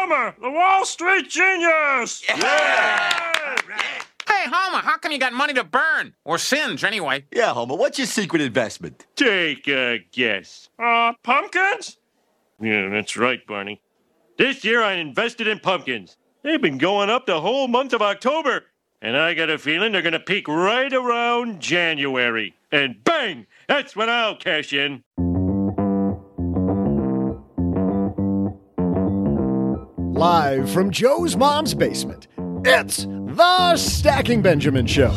Homer, the Wall Street genius! Yeah! Hey, Homer, how come you got money to burn? Or singe, anyway? Yeah, Homer, what's your secret investment? Take a guess. Pumpkins? Yeah, that's right, Barney. This year I invested in pumpkins. They've been going up the whole month of October. And I got a feeling they're going to peak right around January. And bang! That's when I'll cash in. Live from Joe's mom's basement, it's the Stacking Benjamin Show.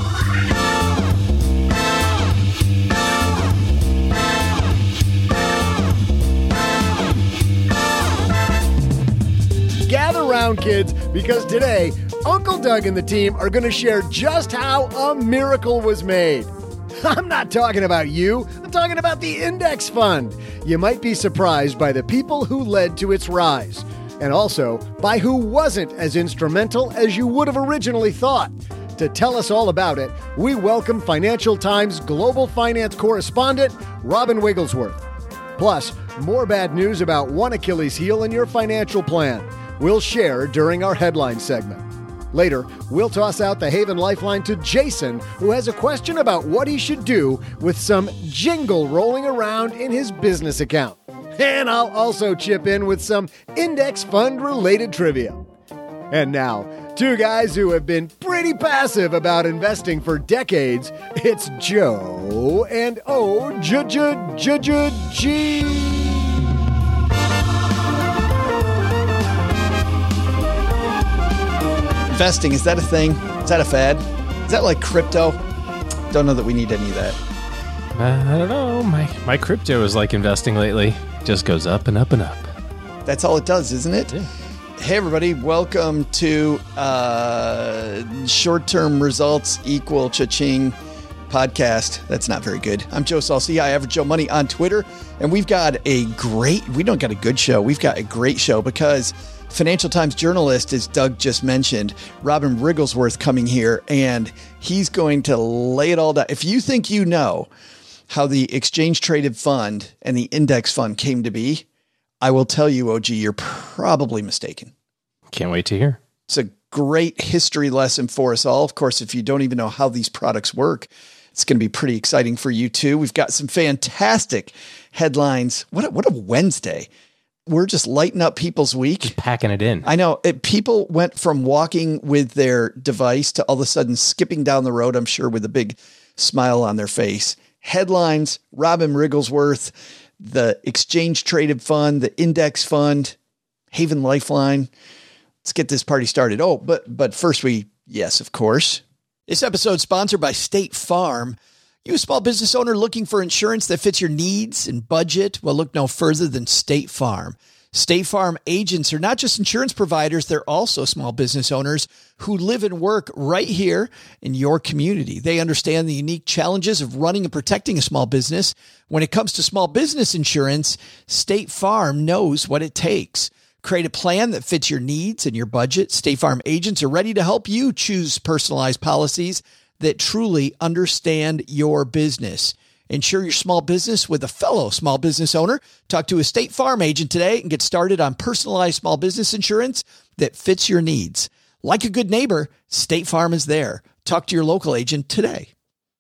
Gather round, kids, because today, Uncle Doug and the team are going to share just how a miracle was made. I'm not talking about you. I'm talking about the index fund. You might be surprised by the people who led to its rise, and also by who wasn't as instrumental as you would have originally thought. To tell us all about it, we welcome Financial Times global finance correspondent Robin Wigglesworth. Plus, more bad news about one Achilles heel in your financial plan. We'll share during our headline segment. Later, we'll toss out the Haven Lifeline to Jason, who has a question about what he should do with some jingle rolling around in his business account. And I'll also chip in with some index fund-related trivia. And now, two guys who have been pretty passive about investing for decades. It's Joe and O-J-J-J-J-G. Investing, is that a thing? Is that a fad? Is that like crypto? Don't know that we need any of that. I don't know. My crypto is like investing lately. Just goes up and up and up. That's all it does, isn't it? Yeah. Hey, everybody. Welcome to Short-Term Results Equal Cha-Ching podcast. That's not very good. I'm Joe Salsi. I Average Joe Money on Twitter. And we've got we don't got a good show. We've got a great show because Financial Times journalist, as Doug just mentioned, Robin Wigglesworth, coming here, and he's going to lay it all down. If you think you know how the exchange traded fund and the index fund came to be, I will tell you, OG, you're probably mistaken. Can't wait to hear. It's a great history lesson for us all. Of course, if you don't even know how these products work, it's going to be pretty exciting for you too. We've got some fantastic headlines. What a Wednesday. We're just lighting up people's week. Just packing it in. I know. People went from walking with their device to all of a sudden skipping down the road, I'm sure, with a big smile on their face. Headlines, Robin Wigglesworth, the exchange traded fund, the index fund, Haven Lifeline. Let's get this party started. Oh, but first yes, of course. This episode sponsored by State Farm. You a small business owner looking for insurance that fits your needs and budget? Well, look no further than State Farm. State Farm agents are not just insurance providers, they're also small business owners who live and work right here in your community. They understand the unique challenges of running and protecting a small business. When it comes to small business insurance, State Farm knows what it takes. Create a plan that fits your needs and your budget. State Farm agents are ready to help you choose personalized policies that truly understand your business. Insure your small business with a fellow small business owner. Talk to a State Farm agent today and get started on personalized small business insurance that fits your needs. Like a good neighbor, State Farm is there. Talk to your local agent today.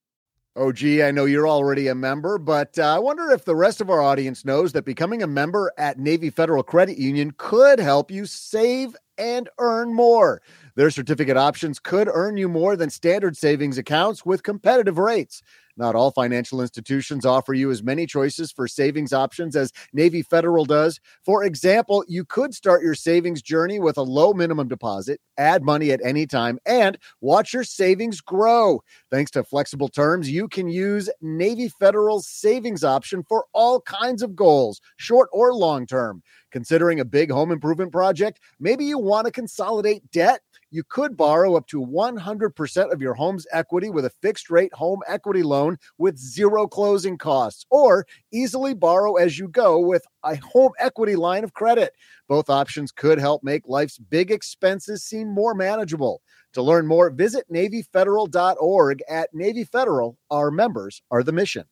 Oh, gee, I know you're already a member, but I wonder if the rest of our audience knows that becoming a member at Navy Federal Credit Union could help you save and earn more. Their certificate options could earn you more than standard savings accounts with competitive rates. Not all financial institutions offer you as many choices for savings options as Navy Federal does. For example, you could start your savings journey with a low minimum deposit, add money at any time, and watch your savings grow. Thanks to flexible terms, you can use Navy Federal's savings option for all kinds of goals, short or long term. Considering a big home improvement project, maybe you want to consolidate debt. You could borrow up to 100% of your home's equity with a fixed-rate home equity loan with zero closing costs, or easily borrow as you go with a home equity line of credit. Both options could help make life's big expenses seem more manageable. To learn more, visit NavyFederal.org. At Navy Federal, our members are the mission.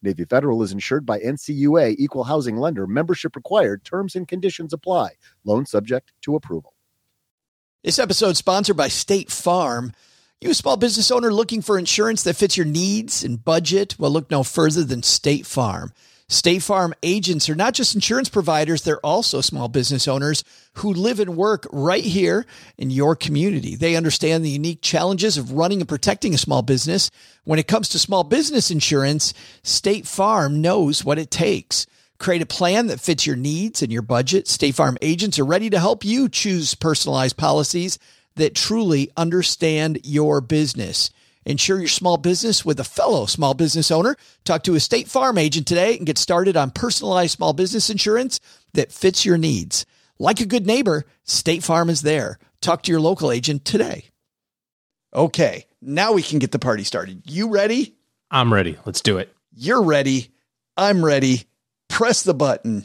Navy Federal is insured by NCUA, Equal Housing Lender. Membership required. Terms and conditions apply. Loan subject to approval. This episode is sponsored by State Farm. You a small business owner looking for insurance that fits your needs and budget? Well, look no further than State Farm. State Farm agents are not just insurance providers, they're also small business owners who live and work right here in your community. They understand the unique challenges of running and protecting a small business. When it comes to small business insurance, State Farm knows what it takes. Create a plan that fits your needs and your budget. State Farm agents are ready to help you choose personalized policies that truly understand your business. Insure your small business with a fellow small business owner. Talk to a State Farm agent today and get started on personalized small business insurance that fits your needs. Like a good neighbor, State Farm is there. Talk to your local agent today. Okay, now we can get the party started. You ready? I'm ready. Let's do it. You're ready. I'm ready. Press the button.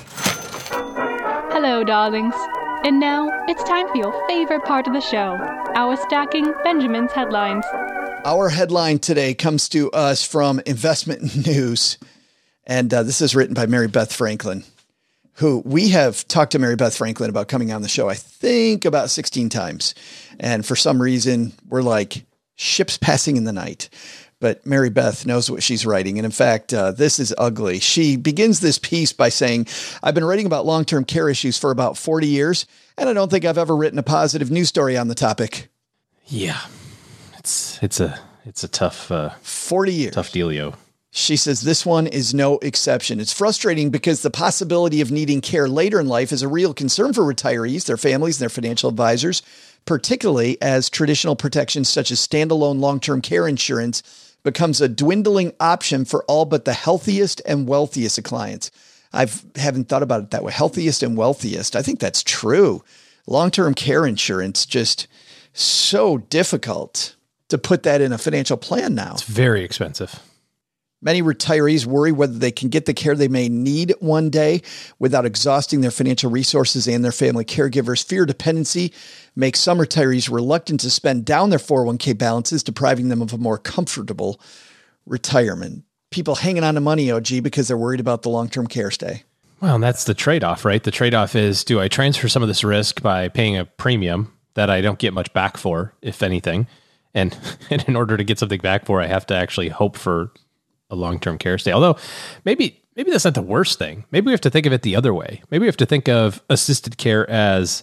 Hello, darlings. And now it's time for your favorite part of the show, our Stacking Benjamin's headlines. Our headline today comes to us from Investment News, and this is written by Mary Beth Franklin, who we have talked to Mary Beth Franklin about coming on the show, I think about 16 times. And for some reason, we're like ships passing in the night. But Mary Beth knows what she's writing. And in fact, this is ugly. She begins this piece by saying, I've been writing about long-term care issues for about 40 years, and I don't think I've ever written a positive news story on the topic. Yeah. It's a tough 40 years. Tough dealio. She says this one is no exception. It's frustrating because the possibility of needing care later in life is a real concern for retirees, their families, and their financial advisors, particularly as traditional protections such as standalone long-term care insurance becomes a dwindling option for all but the healthiest and wealthiest of clients. I haven't thought about it that way. Healthiest and wealthiest. I think that's true. Long-term care insurance, just so difficult to put that in a financial plan now. It's very expensive. Many retirees worry whether they can get the care they may need one day without exhausting their financial resources and their family caregivers. Fear dependency makes some retirees reluctant to spend down their 401k balances, depriving them of a more comfortable retirement. People hanging on to money, OG, because they're worried about the long-term care stay. Well, that's the trade-off, right? The trade-off is, do I transfer some of this risk by paying a premium that I don't get much back for, if anything? And in order to get something back for, I have to actually hope for a long-term care stay. Although maybe that's not the worst thing. Maybe we have to think of it the other way. Maybe we have to think of assisted care as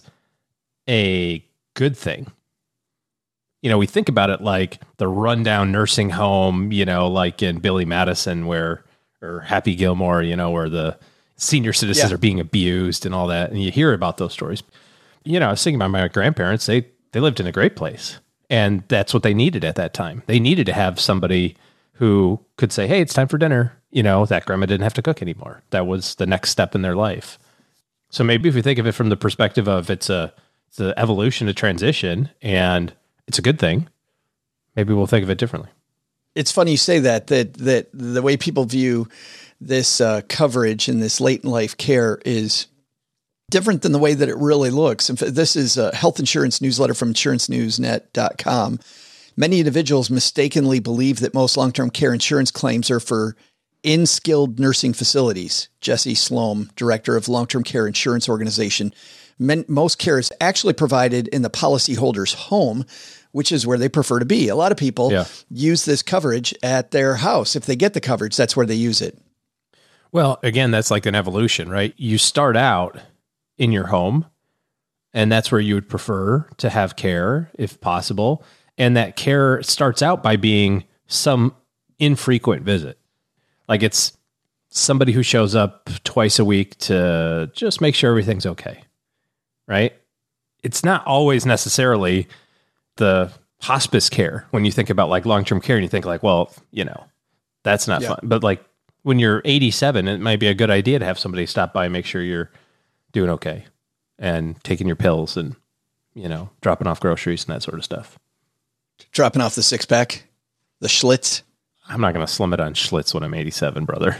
a good thing. You know, we think about it like the rundown nursing home, you know, like in Billy Madison or Happy Gilmore, you know, where the senior citizens are being abused and all that. And you hear about those stories. You know, I was thinking about my grandparents. They lived in a great place. And that's what they needed at that time. They needed to have somebody who could say, hey, it's time for dinner. You know, that grandma didn't have to cook anymore. That was the next step in their life. So maybe if we think of it from the perspective of it's the evolution, a transition, and it's a good thing, maybe we'll think of it differently. It's funny you say that the way people view this coverage and this late in life care is different than the way that it really looks. In fact, this is a health insurance newsletter from insurancenewsnet.com. Many individuals mistakenly believe that most long-term care insurance claims are for in-skilled nursing facilities. Jesse Sloan, director of long-term care insurance organization. Most care is actually provided in the policyholder's home, which is where they prefer to be. A lot of people use this coverage at their house. If they get the coverage, that's where they use it. Well, again, that's like an evolution, right? You start out in your home, and that's where you would prefer to have care if possible. And that care starts out by being some infrequent visit. Like it's somebody who shows up twice a week to just make sure everything's okay, right? It's not always necessarily the hospice care. When you think about like long-term care and you think like, well, you know, that's not fun. But like when you're 87, it might be a good idea to have somebody stop by and make sure you're doing okay and taking your pills and, you know, dropping off groceries and that sort of stuff. Dropping off the six-pack, the Schlitz. I'm not going to slum it on Schlitz when I'm 87, brother.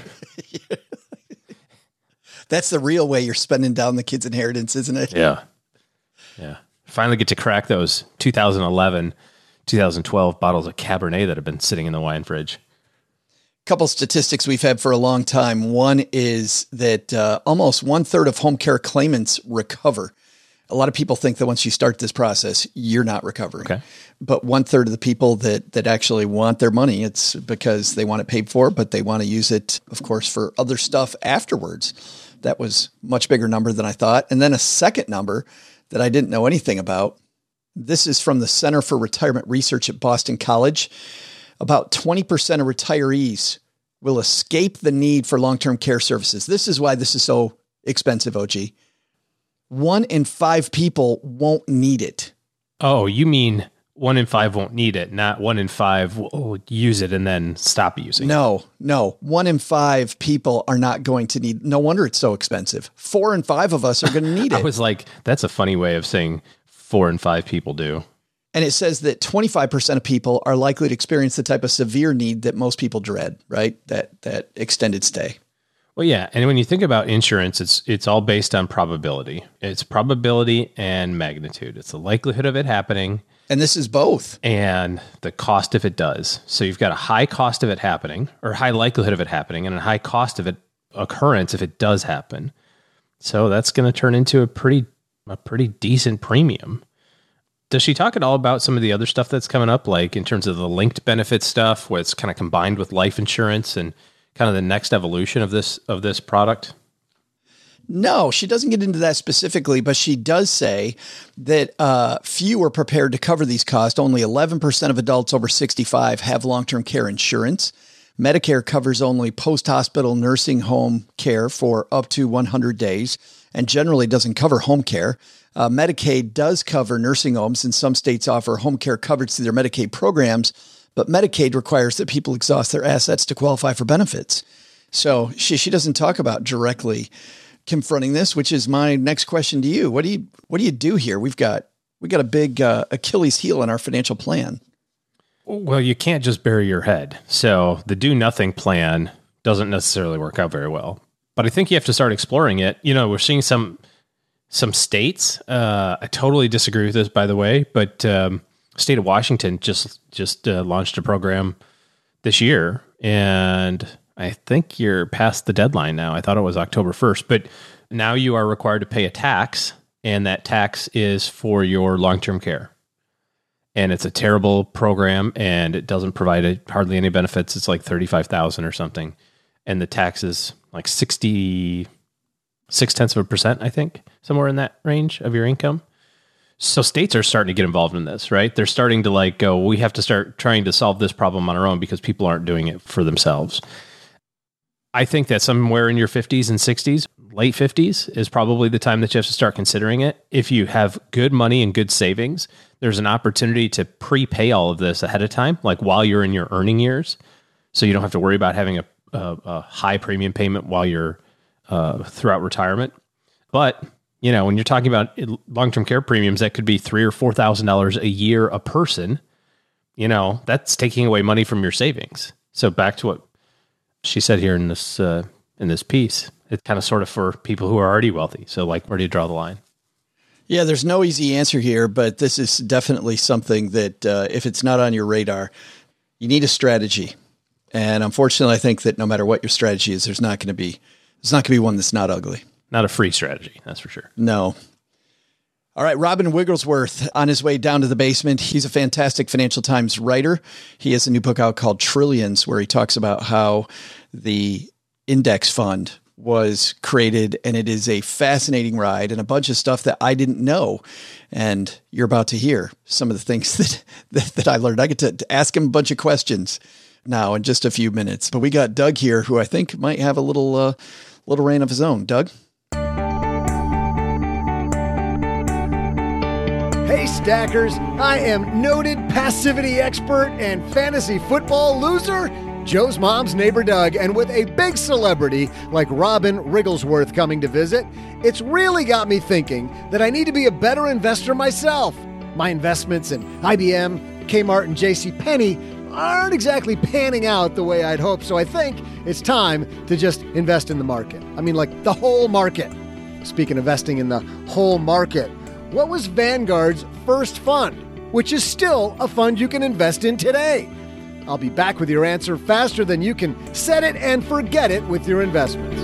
That's the real way you're spending down the kid's inheritance, isn't it? Yeah. Yeah. Finally get to crack those 2011, 2012 bottles of Cabernet that have been sitting in the wine fridge. Couple statistics we've had for a long time. One is that almost 1/3 of home care claimants recover. A lot of people think that once you start this process, you're not recovering. Okay. But 1/3 of the people that actually want their money, it's because they want it paid for, but they want to use it, of course, for other stuff afterwards. That was a much bigger number than I thought. And then a second number that I didn't know anything about. This is from the Center for Retirement Research at Boston College. About 20% of retirees will escape the need for long-term care services. This is why this is so expensive, OG. 1 in 5 people won't need it. Oh, you mean 1 in 5 won't need it, not 1 in 5 will use it and then stop using it. No. 1 in 5 people are not going to need. No wonder it's so expensive. 4 in 5 of us are going to need it. I was like, that's a funny way of saying 4 in 5 people do. And it says that 25% of people are likely to experience the type of severe need that most people dread, right? That extended stay. Well, yeah. And when you think about insurance, it's all based on probability. It's probability and magnitude. It's the likelihood of it happening. And this is both. And the cost if it does. So you've got a high cost of it happening, or high likelihood of it happening, and a high cost of it occurrence if it does happen. So that's going to turn into a pretty decent premium. Does she talk at all about some of the other stuff that's coming up, like in terms of the linked benefit stuff, where it's kind of combined with life insurance and kind of the next evolution of this product? No, she doesn't get into that specifically, but she does say that few are prepared to cover these costs. Only 11% of adults over 65 have long-term care insurance. Medicare covers only post-hospital nursing home care for up to 100 days and generally doesn't cover home care. Medicaid does cover nursing homes, and some states offer home care coverage through their Medicaid programs, but Medicaid requires that people exhaust their assets to qualify for benefits. So she doesn't talk about directly confronting this, which is my next question to you. What do you do here? We got a big Achilles heel in our financial plan. Well, you can't just bury your head. So the do nothing plan doesn't necessarily work out very well. But I think you have to start exploring it. You know, we're seeing some states. I totally disagree with this, by the way, but state of Washington just launched a program this year, and I think you're past the deadline now. I thought it was October 1st, but now you are required to pay a tax, and that tax is for your long-term care. And it's a terrible program, and it doesn't provide hardly any benefits. It's like $35,000 or something, and the tax is like 0.6%, I think, somewhere in that range of your income. So states are starting to get involved in this, right? They're starting to go, we have to start trying to solve this problem on our own because people aren't doing it for themselves. I think that somewhere in your 50s and 60s, late 50s, is probably the time that you have to start considering it. If you have good money and good savings, there's an opportunity to prepay all of this ahead of time, like while you're in your earning years. So you don't have to worry about having a high premium payment while you're throughout retirement. But, you know, when you're talking about long-term care premiums, that could be $3,000 or $4,000 a year a person. You know, that's taking away money from your savings. So back to what she said here in this piece, it's kind of sort of for people who are already wealthy. So like, where do you draw the line? Yeah, there's no easy answer here, but this is definitely something that if it's not on your radar, you need a strategy. And unfortunately, I think that no matter what your strategy is, there's not going to be one that's not ugly. Not a free strategy, that's for sure. No. All right, Robin Wigglesworth on his way down to the basement. He's a fantastic Financial Times writer. He has a new book out called Trillions, where he talks about how the index fund was created, and it is a fascinating ride and a bunch of stuff that I didn't know. And you're about to hear some of the things that I learned. I get to ask him a bunch of questions now in just a few minutes. But we got Doug here, who I think might have a little reign of his own. Doug? Hey, Stackers. I am noted passivity expert and fantasy football loser, Joe's mom's neighbor Doug, and with a big celebrity like Robin Wigglesworth coming to visit, it's really got me thinking that I need to be a better investor myself. My investments in IBM, Kmart, and JCPenney aren't exactly panning out the way I'd hoped, so I think it's time to just invest in the market. I mean, like the whole market. Speaking of investing in the whole market, what was Vanguard's first fund, which is still a fund you can invest in today? I'll be back with your answer faster than you can set it and forget it with your investments.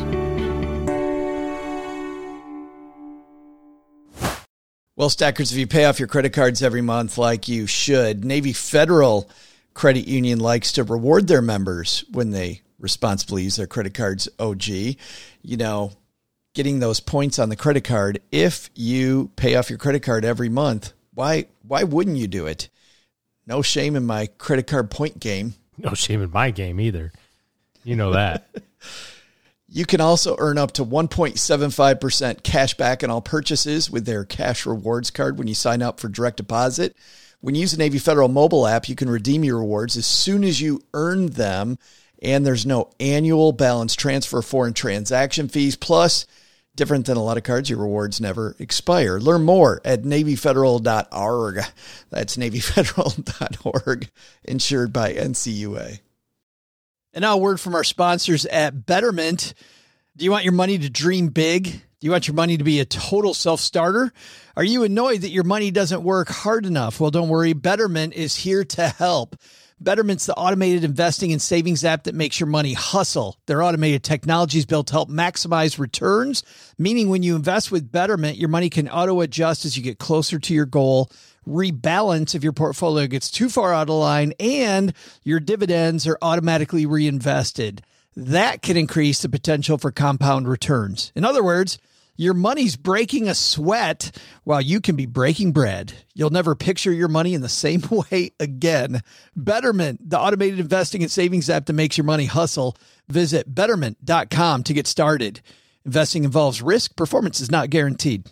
Well, Stackers, if you pay off your credit cards every month like you should, Navy Federal Credit Union likes to reward their members when they responsibly use their credit cards. OG, you know, getting those points on the credit card. If you pay off your credit card every month, why wouldn't you do it? No shame in my credit card point game. No shame in my game either. You know that. You can also earn up to 1.75% cash back on all purchases with their cash rewards card when you sign up for direct deposit. When you use the Navy Federal mobile app, you can redeem your rewards as soon as you earn them, and there's no annual balance transfer, foreign transaction fees. Plus, different than a lot of cards, your rewards never expire. Learn more at NavyFederal.org. That's NavyFederal.org, insured by NCUA. And now a word from our sponsors at Betterment. Do you want your money to dream big? Do you want your money to be a total self-starter? Are you annoyed that your money doesn't work hard enough? Well, don't worry. Betterment is here to help. Betterment's the automated investing and savings app that makes your money hustle. Their automated technology is built to help maximize returns, meaning when you invest with Betterment, your money can auto-adjust as you get closer to your goal, rebalance if your portfolio gets too far out of line, and your dividends are automatically reinvested. That can increase the potential for compound returns. In other words, your money's breaking a sweat while you can be breaking bread. You'll never picture your money in the same way again. Betterment, the automated investing and savings app that makes your money hustle. Visit Betterment.com to get started. Investing involves risk. Performance is not guaranteed.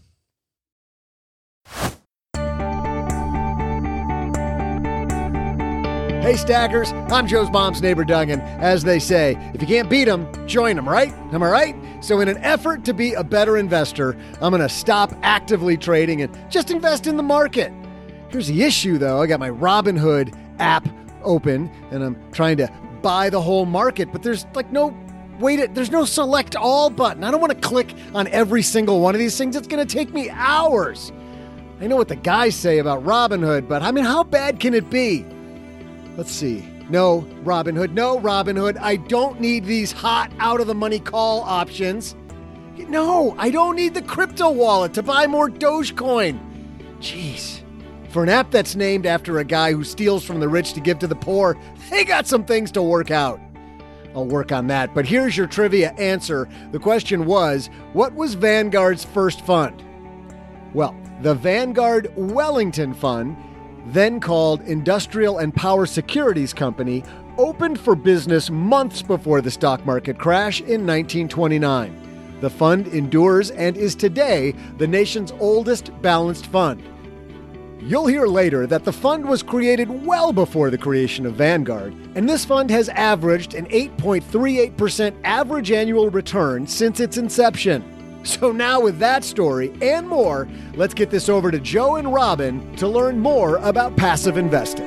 Hey, Stackers, I'm Joe's mom's neighbor, Duggan. As they say, if you can't beat them, join them, right? Am I right? So in an effort to be a better investor, I'm going to stop actively trading and just invest in the market. Here's the issue, though. I got my Robinhood app open, and I'm trying to buy the whole market, but there's there's no select all button. I don't want to click on every single one of these things. It's going to take me hours. I know what the guys say about Robinhood, but I mean, how bad can it be? Let's see. No, Robinhood. I don't need these hot out-of-the-money call options. No, I don't need the crypto wallet to buy more Dogecoin. Jeez. For an app that's named after a guy who steals from the rich to give to the poor, they got some things to work out. I'll work on that. But here's your trivia answer. The question was, what was Vanguard's first fund? Well, the Vanguard Wellington Fund, then called Industrial and Power Securities Company, opened for business months before the stock market crash in 1929. The fund endures and is today the nation's oldest balanced fund. You'll hear later that the fund was created well before the creation of Vanguard, and this fund has averaged an 8.38% average annual return since its inception. So now with that story and more, let's get this over to Joe and Robin to learn more about passive investing.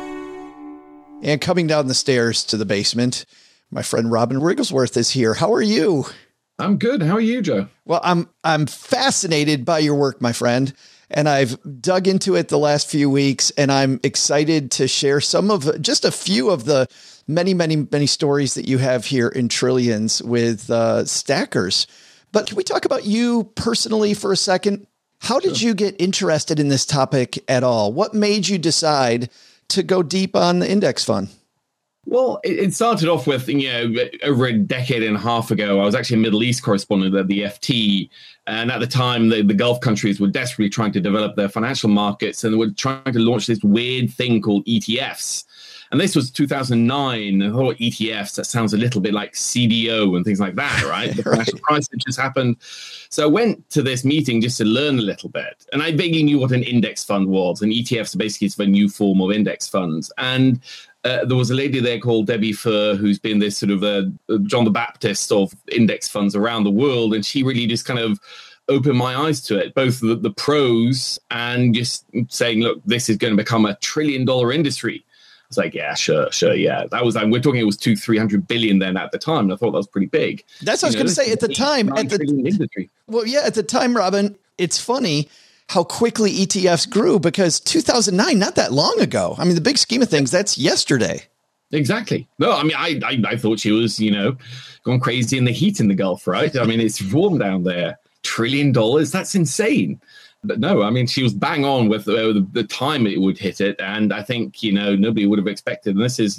And coming down the stairs to the basement, my friend Robin Wigglesworth is here. How are you? I'm good. How are you, Joe? Well, I'm fascinated by your work, my friend, and I've dug into it the last few weeks, and I'm excited to share just a few of the many stories that you have here in Trillions with Stackers. But can we talk about you personally for a second? How did you get interested in this topic at all? What made you decide to go deep on the index fund? Well, it started off with, over a decade and a half ago, I was actually a Middle East correspondent at the FT. And at the time, the Gulf countries were desperately trying to develop their financial markets and were trying to launch this weird thing called ETFs. And this was 2009. And I thought ETFs, that sounds a little bit like CDO and things like that, right? The financial crisis just happened. So I went to this meeting just to learn a little bit. And I vaguely knew what an index fund was. And ETFs are basically a new form of index funds. And there was a lady there called Debbie Furr, who's been this sort of John the Baptist of index funds around the world. And she really just kind of opened my eyes to it, both the pros and just saying, look, this is going to become a $1 trillion industry. I was like, yeah, sure, yeah. That was, we're talking, it was 200-300 billion then at the time. And I thought that was pretty big. That's what I was going to say at the time. Industry. Well, yeah, at the time, Robin, it's funny how quickly ETFs grew because 2009, not that long ago. I mean, the big scheme of things, that's yesterday. Exactly. No, I mean, I thought she was, gone crazy in the heat in the Gulf, right? I mean, it's warm down there. $1 trillion, that's insane. But no, I mean, she was bang on with the time it would hit it. And I think, nobody would have expected. And this is,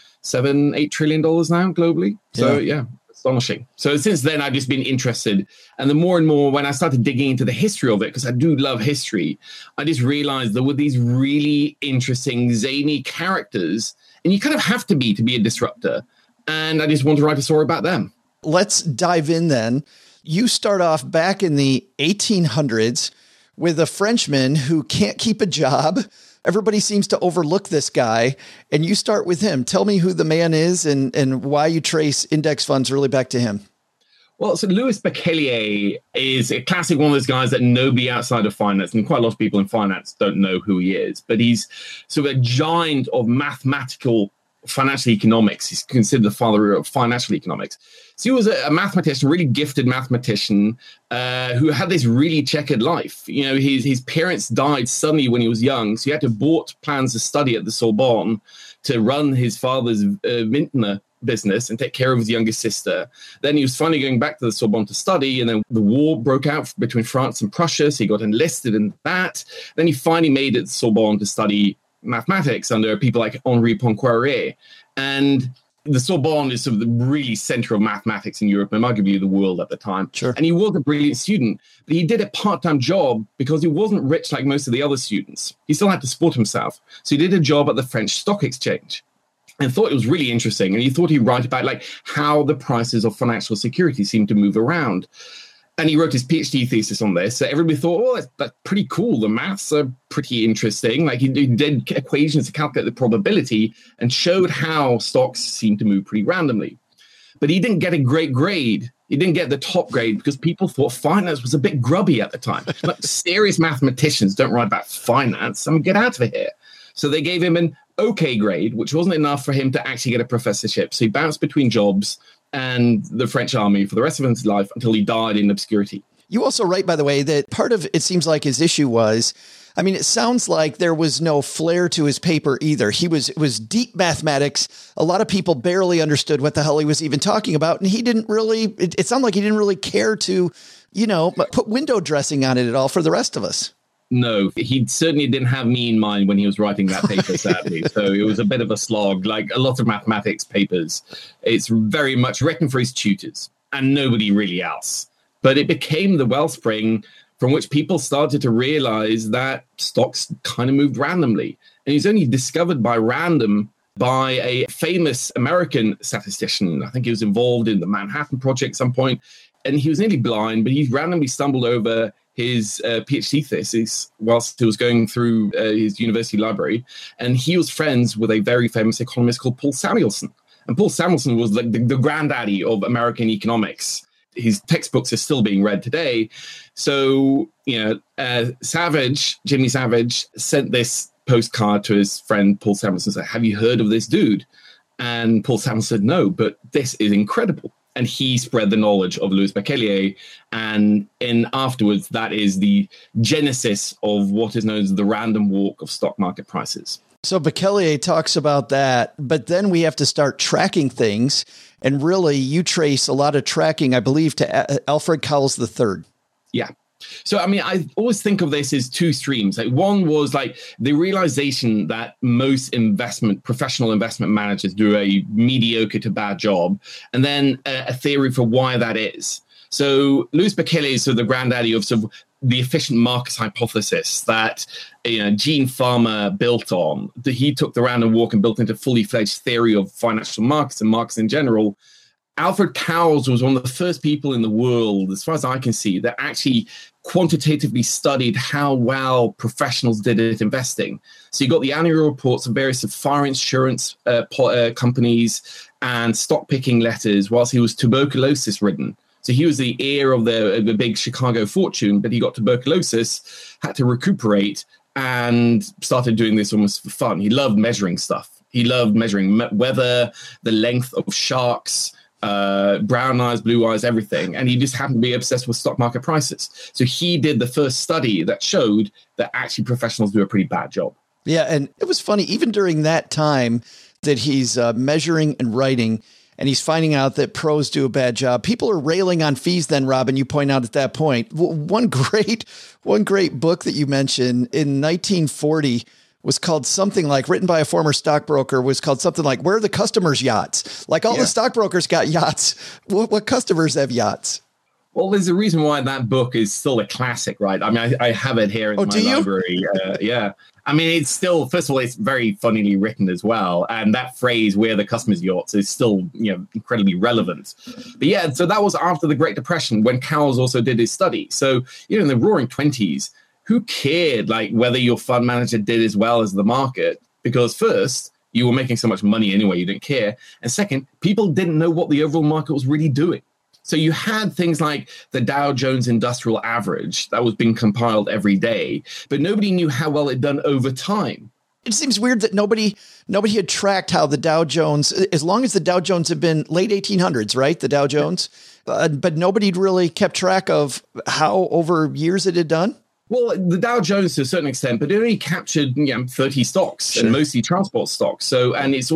$7-8 trillion now globally. So, yeah. Astonishing. So since then, I've just been interested. And the more and more, when I started digging into the history of it, because I do love history, I just realized there were these really interesting, zany characters. And you kind of have to be a disruptor. And I just want to write a story about them. Let's dive in then. You start off back in the 1800s with a Frenchman who can't keep a job. Everybody seems to overlook this guy, and you start with him. Tell me who the man is and why you trace index funds really back to him. Well, so Louis Becquelier is a classic one of those guys that nobody outside of finance, and quite a lot of people in finance don't know who he is, but he's sort of a giant of mathematical financial economics. He's considered the father of financial economics. So he was a mathematician, really gifted mathematician, who had this really checkered life. His parents died suddenly when he was young, so he had to abort plans to study at the Sorbonne to run his father's vintner business and take care of his youngest sister. Then he was finally going back to the Sorbonne to study, and then the war broke out between France and Prussia, so he got enlisted in that. Then he finally made it to Sorbonne to study mathematics under people like Henri Poincaré. And the Sorbonne is sort of the really center of mathematics in Europe and arguably the world at the time. Sure. And he was a brilliant student, but he did a part-time job because he wasn't rich like most of the other students. He still had to support himself. So he did a job at the French Stock Exchange and thought it was really interesting. And he thought he'd write about how the prices of financial security seem to move around. And he wrote his PhD thesis on this. So everybody thought, that's pretty cool. The maths are pretty interesting. He did equations to calculate the probability and showed how stocks seem to move pretty randomly. But he didn't get a great grade. He didn't get the top grade because people thought finance was a bit grubby at the time. Serious mathematicians don't write about finance. Get out of here. So they gave him an okay grade, which wasn't enough for him to actually get a professorship. So he bounced between jobs and the French army for the rest of his life until he died in obscurity. You also write, by the way, that part of it seems like his issue was, it sounds like there was no flair to his paper either. It was deep mathematics. A lot of people barely understood what the hell he was even talking about. And he didn't really, it sounded like he didn't really care to, put window dressing on it at all for the rest of us. No, he certainly didn't have me in mind when he was writing that paper, sadly. So it was a bit of a slog, like a lot of mathematics papers. It's very much written for his tutors and nobody really else. But it became the wellspring from which people started to realize that stocks kind of moved randomly. And he's only discovered by random by a famous American statistician. I think he was involved in the Manhattan Project at some point. And he was nearly blind, but he randomly stumbled over his PhD thesis whilst he was going through his university library. And he was friends with a very famous economist called Paul Samuelson. And Paul Samuelson was like the granddaddy of American economics. His textbooks are still being read today. So, Savage, Jimmy Savage, sent this postcard to his friend Paul Samuelson and said, "Have you heard of this dude?" And Paul Samuelson said, "No, but this is incredible." And he spread the knowledge of Louis Becquelier. And afterwards, that is the genesis of what is known as the random walk of stock market prices. So Becquelier talks about that, but then we have to start tracking things. And really, you trace a lot of tracking, I believe, to Alfred Cowles III. Yeah. So, I always think of this as two streams. One was the realization that most professional investment managers do a mediocre to bad job, and then a theory for why that is. So Louis Becquelier is sort of the granddaddy of sort of the efficient markets hypothesis that Gene Farmer built on. He took the random walk and built into fully fledged theory of financial markets and markets in general. Alfred Cowles was one of the first people in the world, as far as I can see, that actually quantitatively studied how well professionals did at investing. So you got the annual reports of various fire insurance companies and stock picking letters whilst he was tuberculosis ridden. So he was the heir of the big Chicago fortune, but he got tuberculosis, had to recuperate, and started doing this almost for fun. He loved measuring stuff. He loved measuring weather, the length of sharks, brown eyes, blue eyes, everything. And he just happened to be obsessed with stock market prices. So he did the first study that showed that actually professionals do a pretty bad job. Yeah. And it was funny, even during that time, that he's measuring and writing, and he's finding out that pros do a bad job. People are railing on fees then, Robin, you point out at that point. One great book that you mentioned in 1940 was called something like, written by a former stockbroker, was called something like, Where are the customers' yachts? Like all the stockbrokers got yachts. What customers have yachts? Well, there's a reason why that book is still a classic, right? I mean, I have it here in my library. Yeah. I mean, it's still, first of all, it's very funnily written as well. And that phrase, where the customers' yachts, is still, incredibly relevant. But yeah, so that was after the Great Depression when Cowles also did his study. So, in the roaring 20s, who cared like whether your fund manager did as well as the market? Because first, you were making so much money anyway, you didn't care. And second, people didn't know what the overall market was really doing. So you had things like the Dow Jones Industrial Average that was being compiled every day, but nobody knew how well it'd done over time. It seems weird that nobody had tracked how the Dow Jones, as long as the Dow Jones had been late 1800s, right? The Dow Jones, but nobody'd really kept track of how over years it had done. Well, the Dow Jones to a certain extent, but it only captured 30 stocks and mostly transport stocks. So, and it's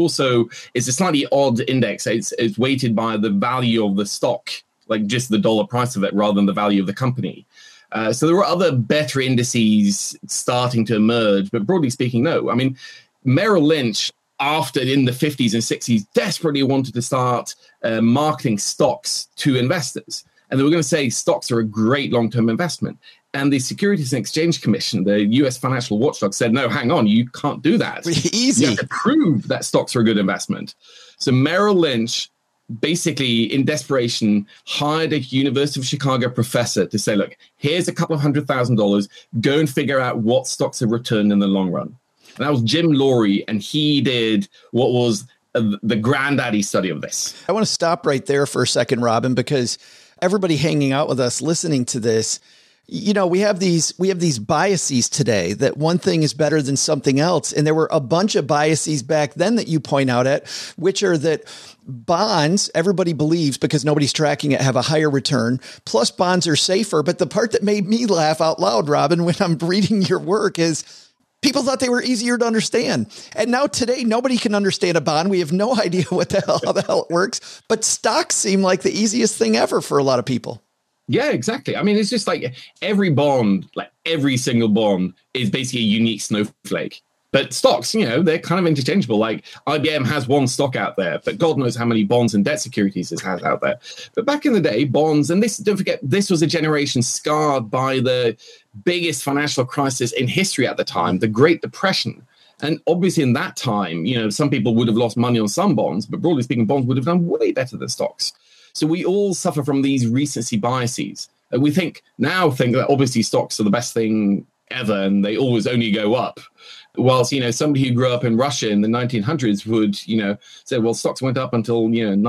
a slightly odd index. It's weighted by the value of the stock, like just the dollar price of it, rather than the value of the company. So there were other better indices starting to emerge, but broadly speaking, no. I mean, Merrill Lynch, after in the 50s and 60s, desperately wanted to start marketing stocks to investors. And they were going to say stocks are a great long-term investment. And the Securities and Exchange Commission, the U.S. financial watchdog, said, no, hang on, you can't do that. Easy. You have to prove that stocks are a good investment. So Merrill Lynch, basically in desperation, hired a University of Chicago professor to say, look, here's a couple of $100,000. Go and figure out what stocks have returned in the long run. And that was Jim Loree, and he did what was the granddaddy study of this. I want to stop right there for a second, Robin, because everybody hanging out with us, listening to this, we have these biases today that one thing is better than something else. And there were a bunch of biases back then that you point out at, which are that bonds, everybody believes because nobody's tracking it, have a higher return. Plus bonds are safer. But the part that made me laugh out loud, Robin, when I'm reading your work is people thought they were easier to understand. And now today, nobody can understand a bond. We have no idea how the hell it works. But stocks seem like the easiest thing ever for a lot of people. Yeah, exactly. I mean, it's just like every bond, like every single bond is basically a unique snowflake. But stocks, they're kind of interchangeable. Like IBM has one stock out there, but God knows how many bonds and debt securities it has out there. But back in the day, bonds, and don't forget, this was a generation scarred by the biggest financial crisis in history at the time, the Great Depression. And obviously in that time, some people would have lost money on some bonds, but broadly speaking, bonds would have done way better than stocks. So we all suffer from these recency biases. We think that obviously stocks are the best thing ever and they always only go up. Whilst, somebody who grew up in Russia in the 1900s would, say, well, stocks went up until,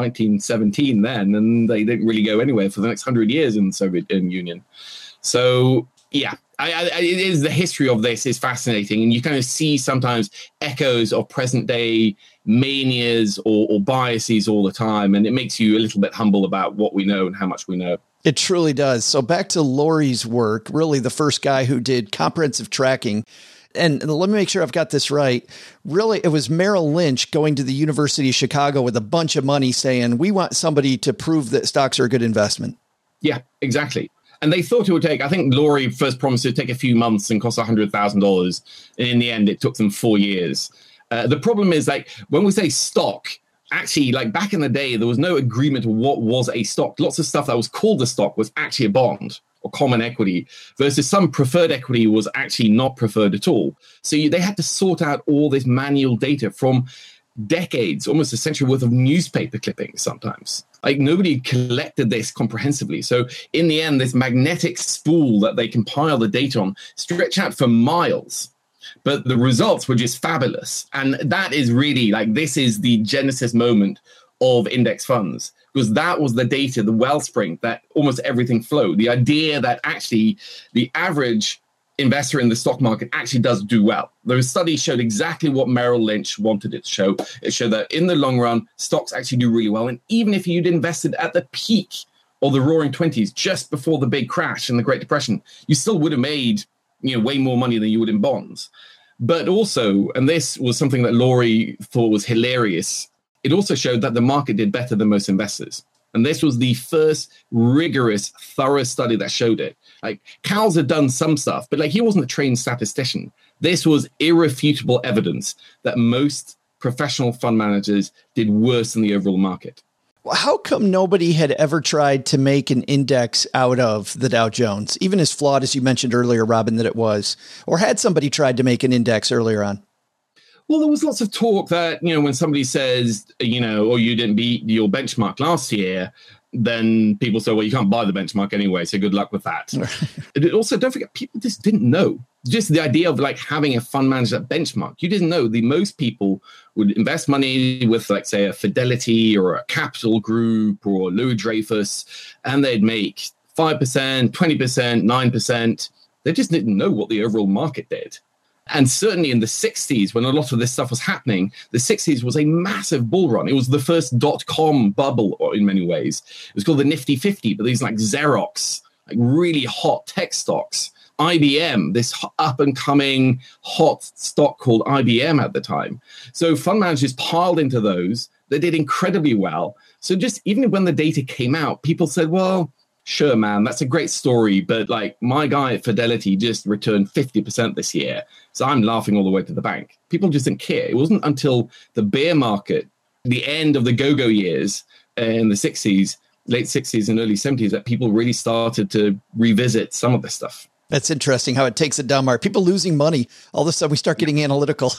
1917 then, and they didn't really go anywhere for the next 100 years in the Soviet Union. So, yeah, it is the history of this is fascinating. And you kind of see sometimes echoes of present day manias or biases all the time. And it makes you a little bit humble about what we know and how much we know. It truly does. So back to Loree's work, really the first guy who did comprehensive tracking. And let me make sure I've got this right. Really, it was Merrill Lynch going to the University of Chicago with a bunch of money saying, we want somebody to prove that stocks are a good investment. Yeah, exactly. And they thought it would take, I think Loree first promised it would take a few months and cost $100,000. And in the end, it took them 4 years. The problem is, like, when we say stock, actually, like back in the day, there was no agreement of what was a stock. Lots of stuff that was called a stock was actually a bond or common equity, versus some preferred equity was actually not preferred at all. So they had to sort out all this manual data from decades, almost a century worth of newspaper clippings sometimes. Like nobody collected this comprehensively. So in the end, this magnetic spool that they compile the data on stretch out for miles. But the results were just fabulous. And that is really like, this is the genesis moment of index funds, because that was the data, the wellspring that almost everything flowed. The idea that actually the average investor in the stock market actually does do well. Those studies showed exactly what Merrill Lynch wanted it to show. It showed that in the long run, stocks actually do really well. And even if you'd invested at the peak of the roaring 20s, just before the big crash and the Great Depression, you still would have made way more money than you would in bonds. But also, and this was something that Laurie thought was hilarious, it also showed that the market did better than most investors. And this was the first rigorous, thorough study that showed it. Like, Cowles had done some stuff, but like, he wasn't a trained statistician. This was irrefutable evidence that most professional fund managers did worse than the overall market. Well, how come nobody had ever tried to make an index out of the Dow Jones, even as flawed as you mentioned earlier, Robin, that it was? Or had somebody tried to make an index earlier on? Well, there was lots of talk that, when somebody says, oh, you didn't beat your benchmark last year, then people say, well, you can't buy the benchmark anyway, so good luck with that. Also, don't forget, people just didn't know. Just the idea of like having a fund manager benchmark, you didn't know. Most people would invest money with, like, say, a Fidelity or a Capital Group or Louis Dreyfus, and they'd make 5%, 20%, 9%. They just didn't know what the overall market did. And certainly in the 60s, when a lot of this stuff was happening, the 60s was a massive bull run. It was the first dot-com bubble in many ways. It was called the Nifty 50, but these like Xerox, like really hot tech stocks. IBM, this up-and-coming hot stock called IBM at the time. So fund managers piled into those. They did incredibly well. So just even when the data came out, people said, well, sure, man, that's a great story, but like my guy at Fidelity just returned 50% this year, so I'm laughing all the way to the bank. People just didn't care. It wasn't until the bear market, the end of the go-go years in the 60s, late 60s and early 70s, that people really started to revisit some of this stuff. That's interesting how it takes it down, Mark. People losing money, all of a sudden we start getting analytical.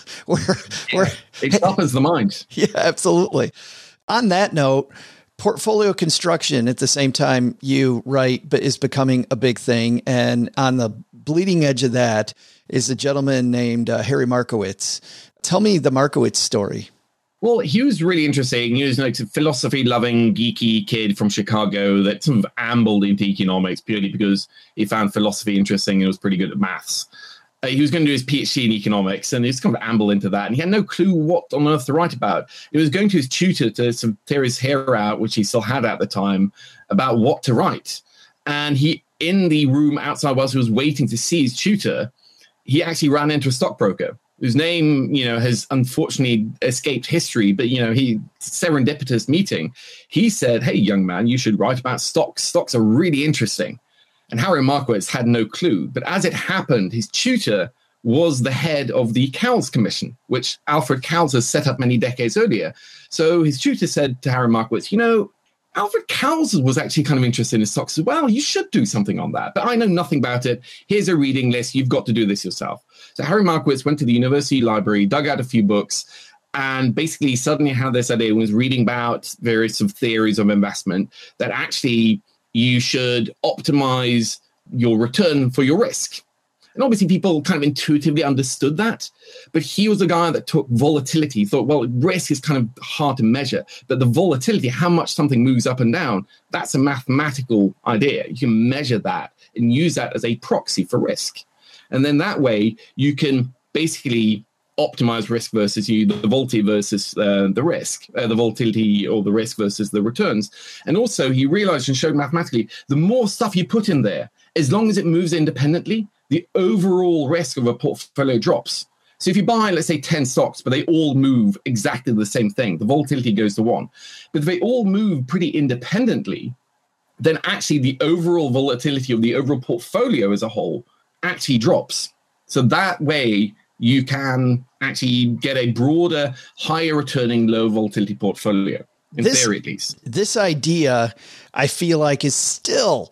It sharpens the mind. Yeah, absolutely. On that note, portfolio construction at the same time you write, but is becoming a big thing. And on the bleeding edge of that is a gentleman named Harry Markowitz. Tell me the Markowitz story. Well, he was really interesting. He was like a philosophy-loving, geeky kid from Chicago that sort of ambled into economics purely because he found philosophy interesting and was pretty good at maths. He was going to do his PhD in economics, and he just kind of ambled into that. And he had no clue what on earth to write about. He was going to his tutor to sort of tear his hair out, which he still had at the time, about what to write. And he, in the room outside whilst he was waiting to see his tutor, he actually ran into a stockbroker whose name, has unfortunately escaped history, but, he serendipitous meeting. He said, hey, young man, you should write about stocks. Stocks are really interesting. And Harry Markowitz had no clue. But as it happened, his tutor was the head of the Cowles Commission, which Alfred Cowles has set up many decades earlier. So his tutor said to Harry Markowitz, Alfred Cowles was actually kind of interested in stocks as well. You should do something on that. But I know nothing about it. Here's a reading list. You've got to do this yourself. So Harry Markowitz went to the university library, dug out a few books, and basically suddenly had this idea, was reading about various theories of investment, that actually you should optimize your return for your risk. And obviously people kind of intuitively understood that, but he was a guy that took volatility. He thought, well, risk is kind of hard to measure, but the volatility, how much something moves up and down, that's a mathematical idea. You can measure that and use that as a proxy for risk. And then that way you can basically optimize risk versus the volatility versus the risk, the volatility or the risk versus the returns. And also he realized and showed mathematically, the more stuff you put in there, as long as it moves independently, the overall risk of a portfolio drops. So if you buy, let's say 10 stocks, but they all move exactly the same thing, the volatility goes to 1. But if they all move pretty independently, then actually the overall volatility of the overall portfolio as a whole actually drops. So that way you can actually get a broader, higher returning, low volatility portfolio, in theory at least. This idea, I feel like, is still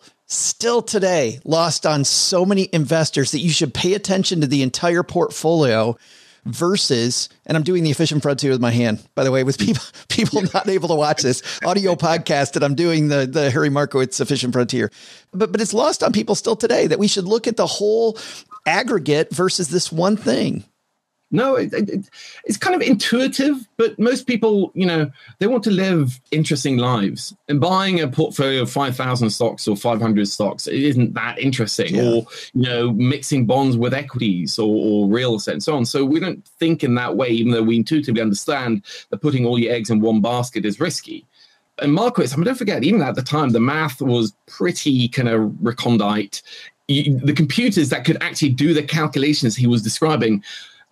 today lost on so many investors that you should pay attention to the entire portfolio versus, and I'm doing the efficient frontier with my hand, by the way, with people not able to watch this audio podcast, that I'm doing the Harry Markowitz efficient frontier. But it's lost on people still today that we should look at the whole aggregate versus this one thing. No, it's kind of intuitive, but most people, they want to live interesting lives. And buying a portfolio of 5,000 stocks or 500 stocks, it isn't that interesting. Yeah. Or, mixing bonds with equities or real estate and so on. So we don't think in that way, even though we intuitively understand that putting all your eggs in one basket is risky. And Markowitz, don't forget, even at the time, the math was pretty kind of recondite. The computers that could actually do the calculations he was describing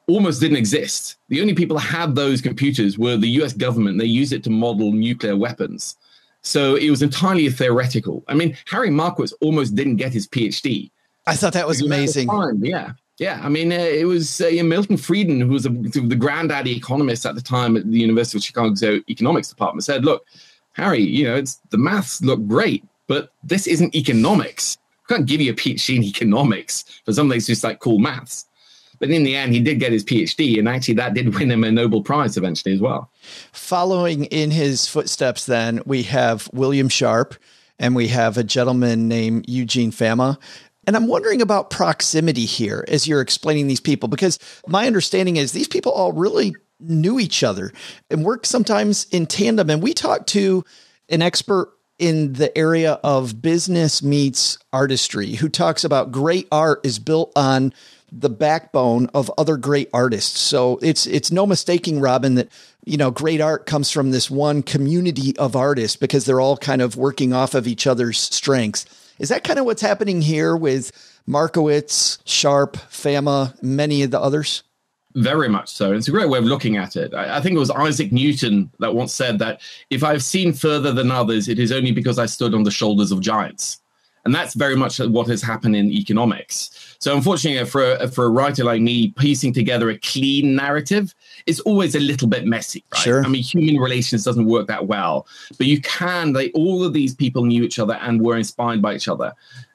almost didn't exist. The only people that had those computers were the US government. They used it to model nuclear weapons. So it was entirely theoretical. I mean, Harry Markowitz almost didn't get his PhD. I thought that was amazing. Yeah. I mean, it was Milton Frieden, who was the granddaddy economist at the time at the University of Chicago's economics department, said, look, Harry, the maths look great, but this isn't economics. I can't give you a PhD in economics for something that's just like cool maths. But in the end, he did get his PhD, and actually that did win him a Nobel Prize eventually as well. Following in his footsteps, then, we have William Sharpe, and we have a gentleman named Eugene Fama. And I'm wondering about proximity here as you're explaining these people, because my understanding is these people all really knew each other and worked sometimes in tandem. And we talked to an expert in the area of business meets artistry who talks about great art is built on the backbone of other great artists. So it's no mistaking, Robin, that, great art comes from this one community of artists because they're all kind of working off of each other's strengths. Is that kind of what's happening here with Markowitz, Sharpe, Fama, many of the others? Very much so. It's a great way of looking at it. I think it was Isaac Newton that once said that if I've seen further than others, it is only because I stood on the shoulders of giants. And that's very much what has happened in economics. So unfortunately, for a writer like me, piecing together a clean narrative is always a little bit messy, right? Sure. I mean, human relations doesn't work that well. But all of these people knew each other and were inspired by each other.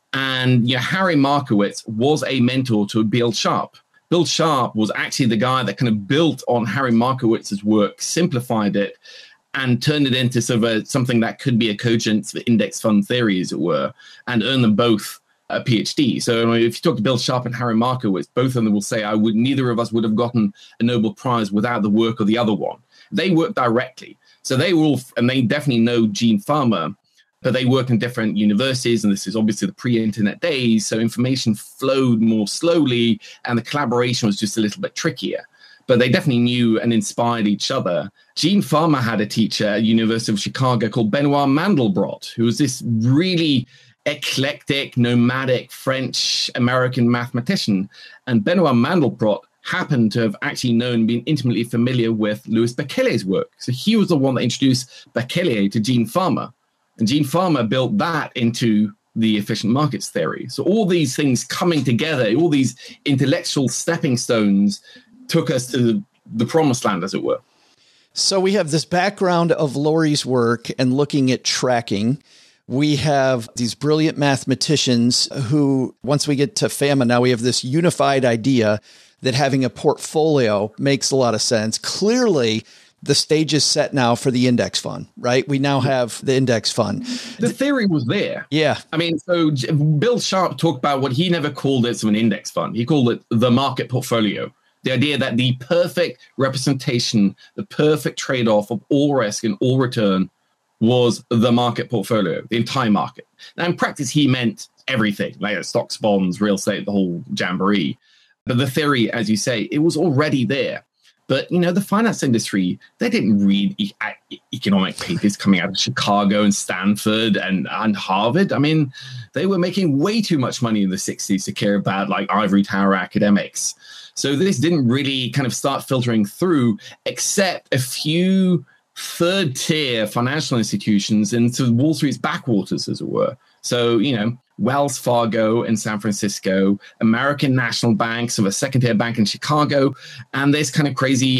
And Harry Markowitz was a mentor to Bill Sharpe. Bill Sharpe was actually the guy that kind of built on Harry Markowitz's work, simplified it, and turned it into sort of something that could be a cogent index fund theory, as it were, and earn them both a PhD. So if you talk to Bill Sharpe and Harry Markowitz, both of them will say, neither of us would have gotten a Nobel Prize without the work of the other one. They work directly. So they definitely know Gene Fama, but they work in different universities, and this is obviously the pre-internet days, so information flowed more slowly, and the collaboration was just a little bit trickier. But they definitely knew and inspired each other. Gene Fama had a teacher at the University of Chicago called Benoit Mandelbrot, who was this really eclectic, nomadic French-American mathematician. And Benoit Mandelbrot happened to have actually been intimately familiar with Louis Berkeley's work. So he was the one that introduced Berkeley to Gene Fama. And Gene Fama built that into the efficient markets theory. So all these things coming together, all these intellectual stepping stones took us to the promised land, as it were. So we have this background of Lori's work and looking at tracking. We have these brilliant mathematicians who, once we get to Fama, now we have this unified idea that having a portfolio makes a lot of sense. Clearly, the stage is set now for the index fund, right? We now have the index fund. The theory was there. Yeah. I mean, so Bill Sharpe talked about what he never called it an index fund. He called it the market portfolio. The idea that the perfect representation, the perfect trade-off of all risk and all return was the market portfolio, the entire market. Now, in practice, he meant everything, like stocks, bonds, real estate, the whole jamboree. But the theory, as you say, it was already there. But, the finance industry, they didn't read economic papers coming out of Chicago and Stanford and Harvard. I mean, they were making way too much money in the 60s to care about ivory tower academics. So this didn't really kind of start filtering through, except a few third-tier financial institutions into Wall Street's backwaters, as it were. So, Wells Fargo in San Francisco, American National Bank, so a second-tier bank in Chicago, and this kind of crazy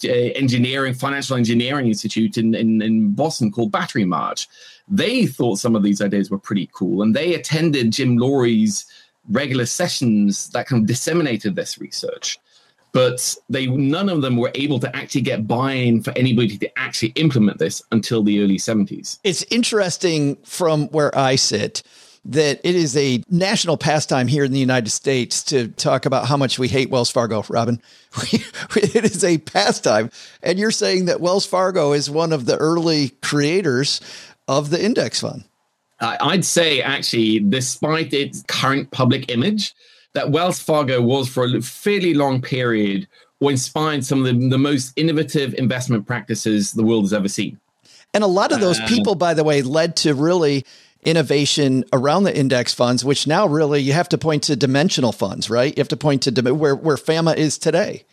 financial engineering institute in Boston called Battery March. They thought some of these ideas were pretty cool, and they attended Jim Lori's regular sessions that kind of disseminated this research. But none of them were able to actually get buy-in for anybody to actually implement this until the early 70s. It's interesting from where I sit that it is a national pastime here in the United States to talk about how much we hate Wells Fargo, Robin. It is a pastime. And you're saying that Wells Fargo is one of the early creators of the index fund. I'd say, actually, despite its current public image, that Wells Fargo was, for a fairly long period, or inspired some of the most innovative investment practices the world has ever seen. And a lot of those people, by the way, led to really innovation around the index funds, which now really you have to point to dimensional funds, right? You have to point to where Fama is today.